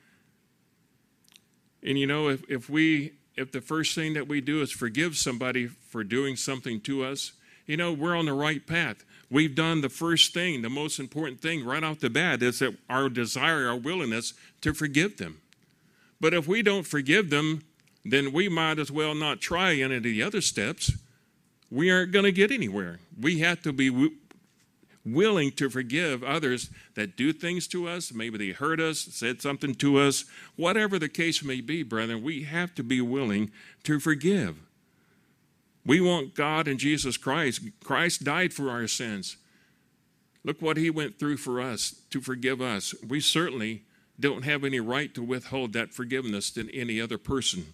And you know, if, if we, if the first thing that we do is forgive somebody for doing something to us, you know, we're on the right path. We've done the first thing, the most important thing right off the bat is that our desire, our willingness to forgive them. But if we don't forgive them, then we might as well not try any of the other steps. We aren't going to get anywhere. We have to be w- willing to forgive others that do things to us. Maybe they hurt us, said something to us. Whatever the case may be, brethren, we have to be willing to forgive. We want God and Jesus Christ. Christ died for our sins. Look what He went through for us to forgive us. We certainly don't have any right to withhold that forgiveness than any other person.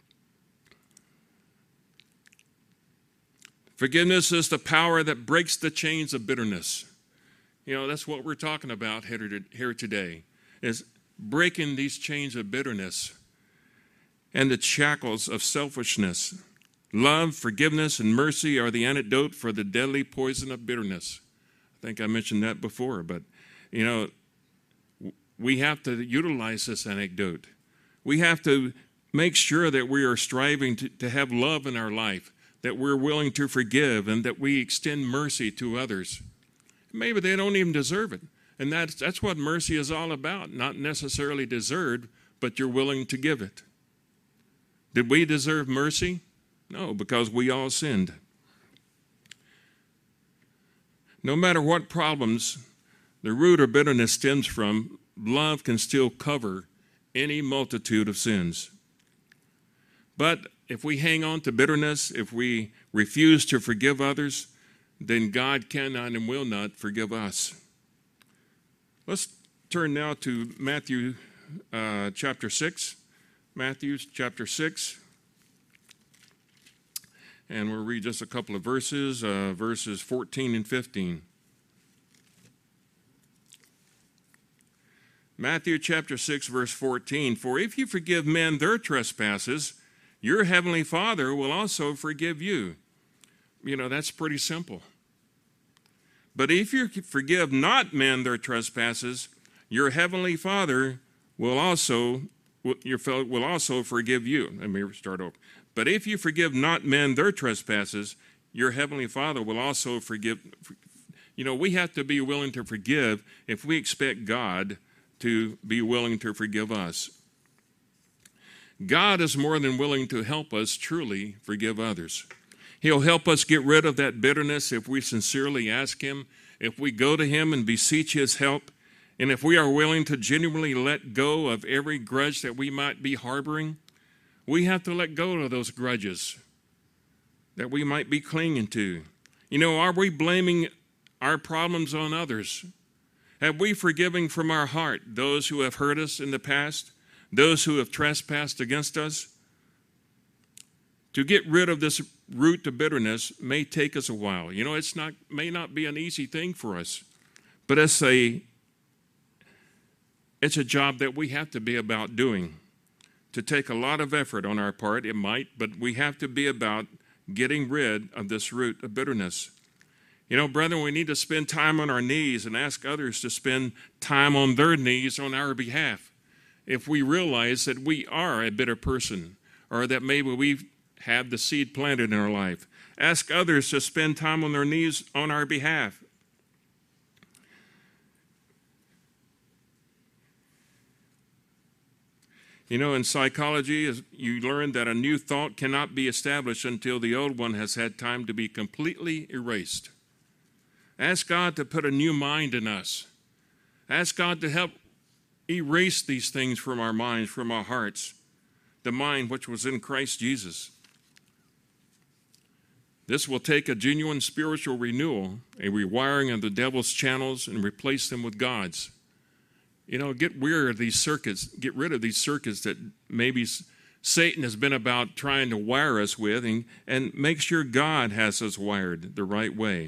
Forgiveness is the power that breaks the chains of bitterness. You know, that's what we're talking about here today, is breaking these chains of bitterness and the shackles of selfishness. Love, forgiveness, and mercy are the antidote for the deadly poison of bitterness. I think I mentioned that before, but, you know, we have to utilize this anecdote. We have to make sure that we are striving to, to have love in our life, that we're willing to forgive, and that we extend mercy to others. Maybe they don't even deserve it. And that's, that's what mercy is all about, not necessarily deserved, but you're willing to give it. Did we deserve mercy? No, because we all sinned. No matter what problems the root of bitterness stems from, love can still cover any multitude of sins. But if we hang on to bitterness, if we refuse to forgive others, then God cannot and will not forgive us. Let's turn now to Matthew uh, chapter six. Matthew chapter six. And we'll read just a couple of verses, uh, verses fourteen and fifteen. Matthew chapter six, verse fourteen. For if you forgive men their trespasses, your heavenly Father will also forgive you. You know, that's pretty simple. But if you forgive not men their trespasses, your heavenly Father will also your will also forgive you. Let me start over. But if you forgive not men their trespasses, your heavenly Father will also forgive. You know, we have to be willing to forgive if we expect God to be willing to forgive us. God is more than willing to help us truly forgive others. He'll help us get rid of that bitterness if we sincerely ask Him, if we go to Him and beseech His help, and if we are willing to genuinely let go of every grudge that we might be harboring. We have to let go of those grudges that we might be clinging to. You know, are we blaming our problems on others? Have we forgiven from our heart those who have hurt us in the past, those who have trespassed against us? To get rid of this root of bitterness may take us a while. You know, it's not may not be an easy thing for us, but it's a it's a job that we have to be about doing. To take a lot of effort on our part, it might, but we have to be about getting rid of this root of bitterness. You know, brethren, we need to spend time on our knees and ask others to spend time on their knees on our behalf. If we realize that we are a bitter person, or that maybe we have the seed planted in our life, ask others to spend time on their knees on our behalf. You know, in psychology, you learn that a new thought cannot be established until the old one has had time to be completely erased. Ask God to put a new mind in us. Ask God to help erase these things from our minds, from our hearts, the mind which was in Christ Jesus. This will take a genuine spiritual renewal, a rewiring of the devil's channels, and replace them with God's. You know, get rid of these circuits, get rid of these circuits that maybe Satan has been about trying to wire us with, and, and make sure God has us wired the right way.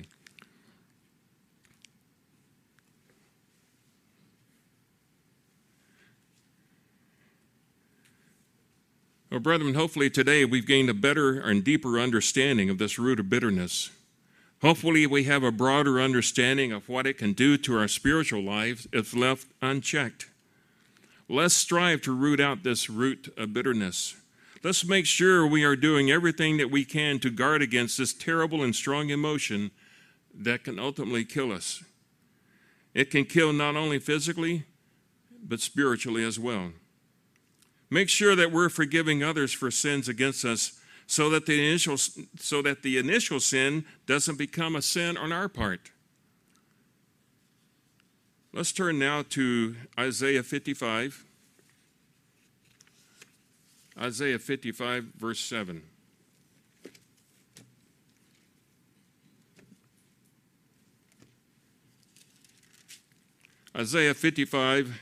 Well, brethren, hopefully today we've gained a better and deeper understanding of this root of bitterness. Hopefully we have a broader understanding of what it can do to our spiritual lives if left unchecked. Let's strive to root out this root of bitterness. Let's make sure we are doing everything that we can to guard against this terrible and strong emotion that can ultimately kill us. It can kill not only physically, but spiritually as well. Make sure that we're forgiving others for sins against us so that the initial, so that the initial sin doesn't become a sin on our part. Let's turn now to Isaiah fifty-five. Isaiah fifty-five, verse seven. Isaiah fifty-five,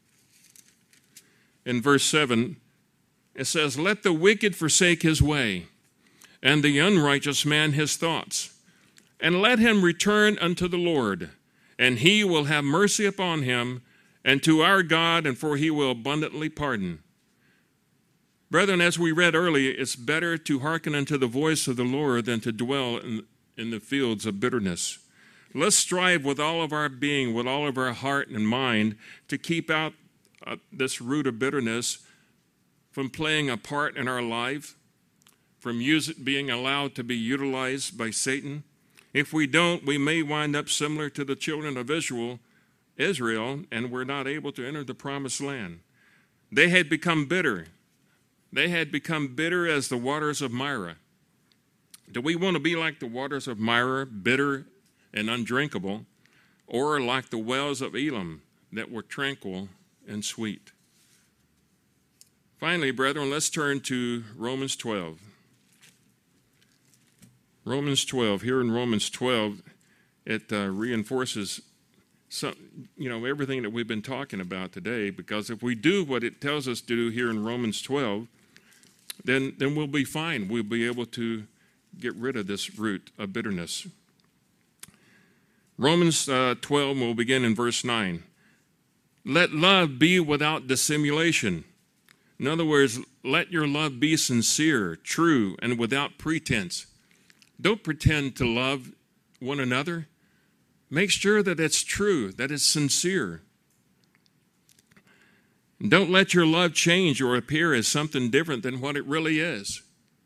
in verse seven, it says, "Let the wicked forsake his way, and the unrighteous man his thoughts, and let him return unto the Lord, and he will have mercy upon him, and to our God, and for he will abundantly pardon." Brethren, as we read earlier, it's better to hearken unto the voice of the Lord than to dwell in, in the fields of bitterness. Let's strive with all of our being, with all of our heart and mind, to keep out uh, this root of bitterness from playing a part in our life, from use, being allowed to be utilized by Satan. If we don't, we may wind up similar to the children of Israel, Israel, and we're not able to enter the promised land. They had become bitter. They had become bitter as the waters of Marah. Do we want to be like the waters of Marah, bitter and undrinkable, or like the wells of Elam that were tranquil and sweet? Finally, brethren, let's turn to Romans twelve. Romans twelve. Here in Romans twelve, it uh, reinforces some, you know, everything that we've been talking about today, because if we do what it tells us to do here in Romans twelve, then, then we'll be fine. We'll be able to get rid of this root of bitterness. Romans uh, twelve, we'll begin in verse nine. "Let love be without dissimulation." In other words, let your love be sincere, true, and without pretense. Don't pretend to love one another. Make sure that it's true, that it's sincere. Don't let your love change or appear as something different than what it really is.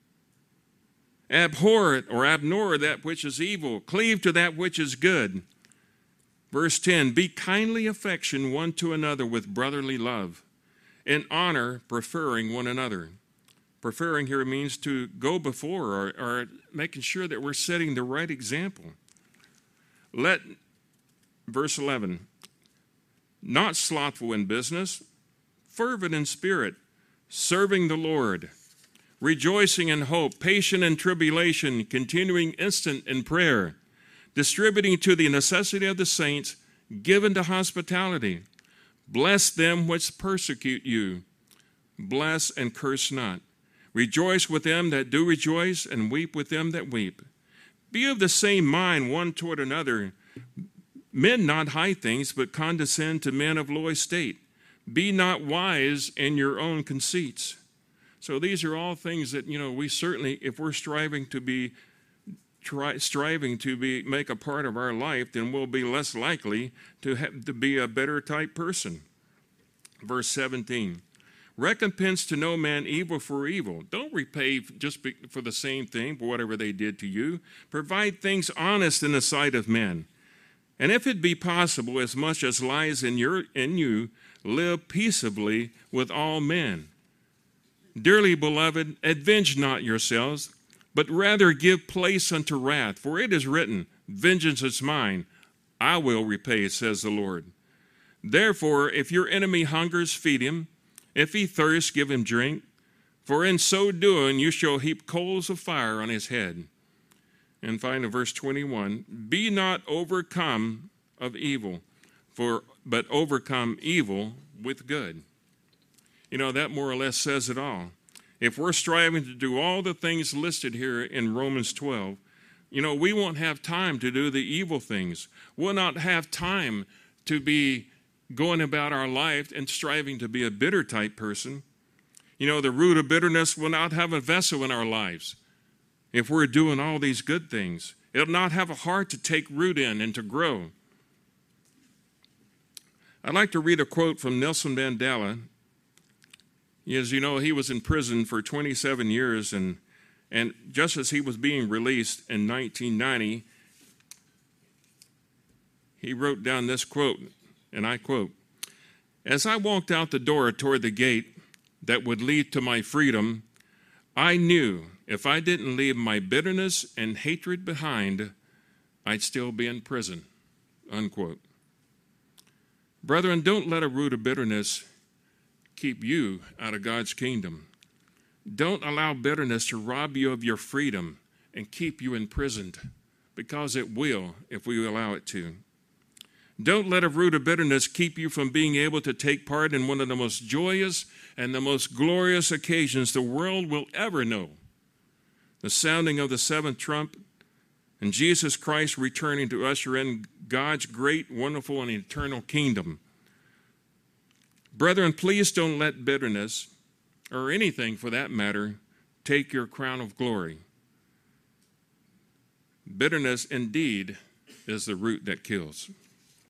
Abhor or abhor that which is evil. Cleave to that which is good. Verse ten, "Be kindly affection one to another with brotherly love, in honor preferring one another." Preferring here means to go before, or, or making sure that we're setting the right example. Let, verse eleven, "Not slothful in business, fervent in spirit, serving the Lord, rejoicing in hope, patient in tribulation, continuing instant in prayer, distributing to the necessity of the saints, given to hospitality. Bless them which persecute you. Bless and curse not. Rejoice with them that do rejoice, and weep with them that weep. Be of the same mind one toward another. Men not high things, but condescend to men of low estate. Be not wise in your own conceits." So these are all things that, you know, we certainly, if we're striving to be Try, striving to be make a part of our life, then we'll be less likely to have to be a better type person. Verse seventeen, "Recompense to no man evil for evil." Don't repay just be, for the same thing, for whatever they did to you. Provide things honest in the sight of men. And if it be possible, as much as lies in your in you, live peaceably with all men. Dearly beloved, avenge not yourselves, but rather give place unto wrath. For it is written, vengeance is mine, I will repay, says the Lord. Therefore, if your enemy hungers, feed him. If he thirsts, give him drink. For in so doing, you shall heap coals of fire on his head. And finally, verse twenty-one, be not overcome of evil, for but overcome evil with good. You know, that more or less says it all. If we're striving to do all the things listed here in Romans twelve, you know, we won't have time to do the evil things. We'll not have time to be going about our life and striving to be a bitter type person. You know, the root of bitterness will not have a vessel in our lives if we're doing all these good things. It'll not have a heart to take root in and to grow. I'd like to read a quote from Nelson Mandela. As you know, he was in prison for twenty-seven years, and, and just as he was being released in nineteen ninety, he wrote down this quote, and I quote, as I walked out the door toward the gate that would lead to my freedom, I knew if I didn't leave my bitterness and hatred behind, I'd still be in prison, unquote. Brethren, don't let a root of bitterness keep you out of God's kingdom. Don't allow bitterness to rob you of your freedom and keep you imprisoned, because it will if we allow it to. Don't let a root of bitterness keep you from being able to take part in one of the most joyous and the most glorious occasions the world will ever know, the sounding of the seventh trump and Jesus Christ returning to usher in God's great, wonderful, and eternal kingdom. Brethren, please don't let bitterness, or anything for that matter, take your crown of glory. Bitterness indeed is the root that kills.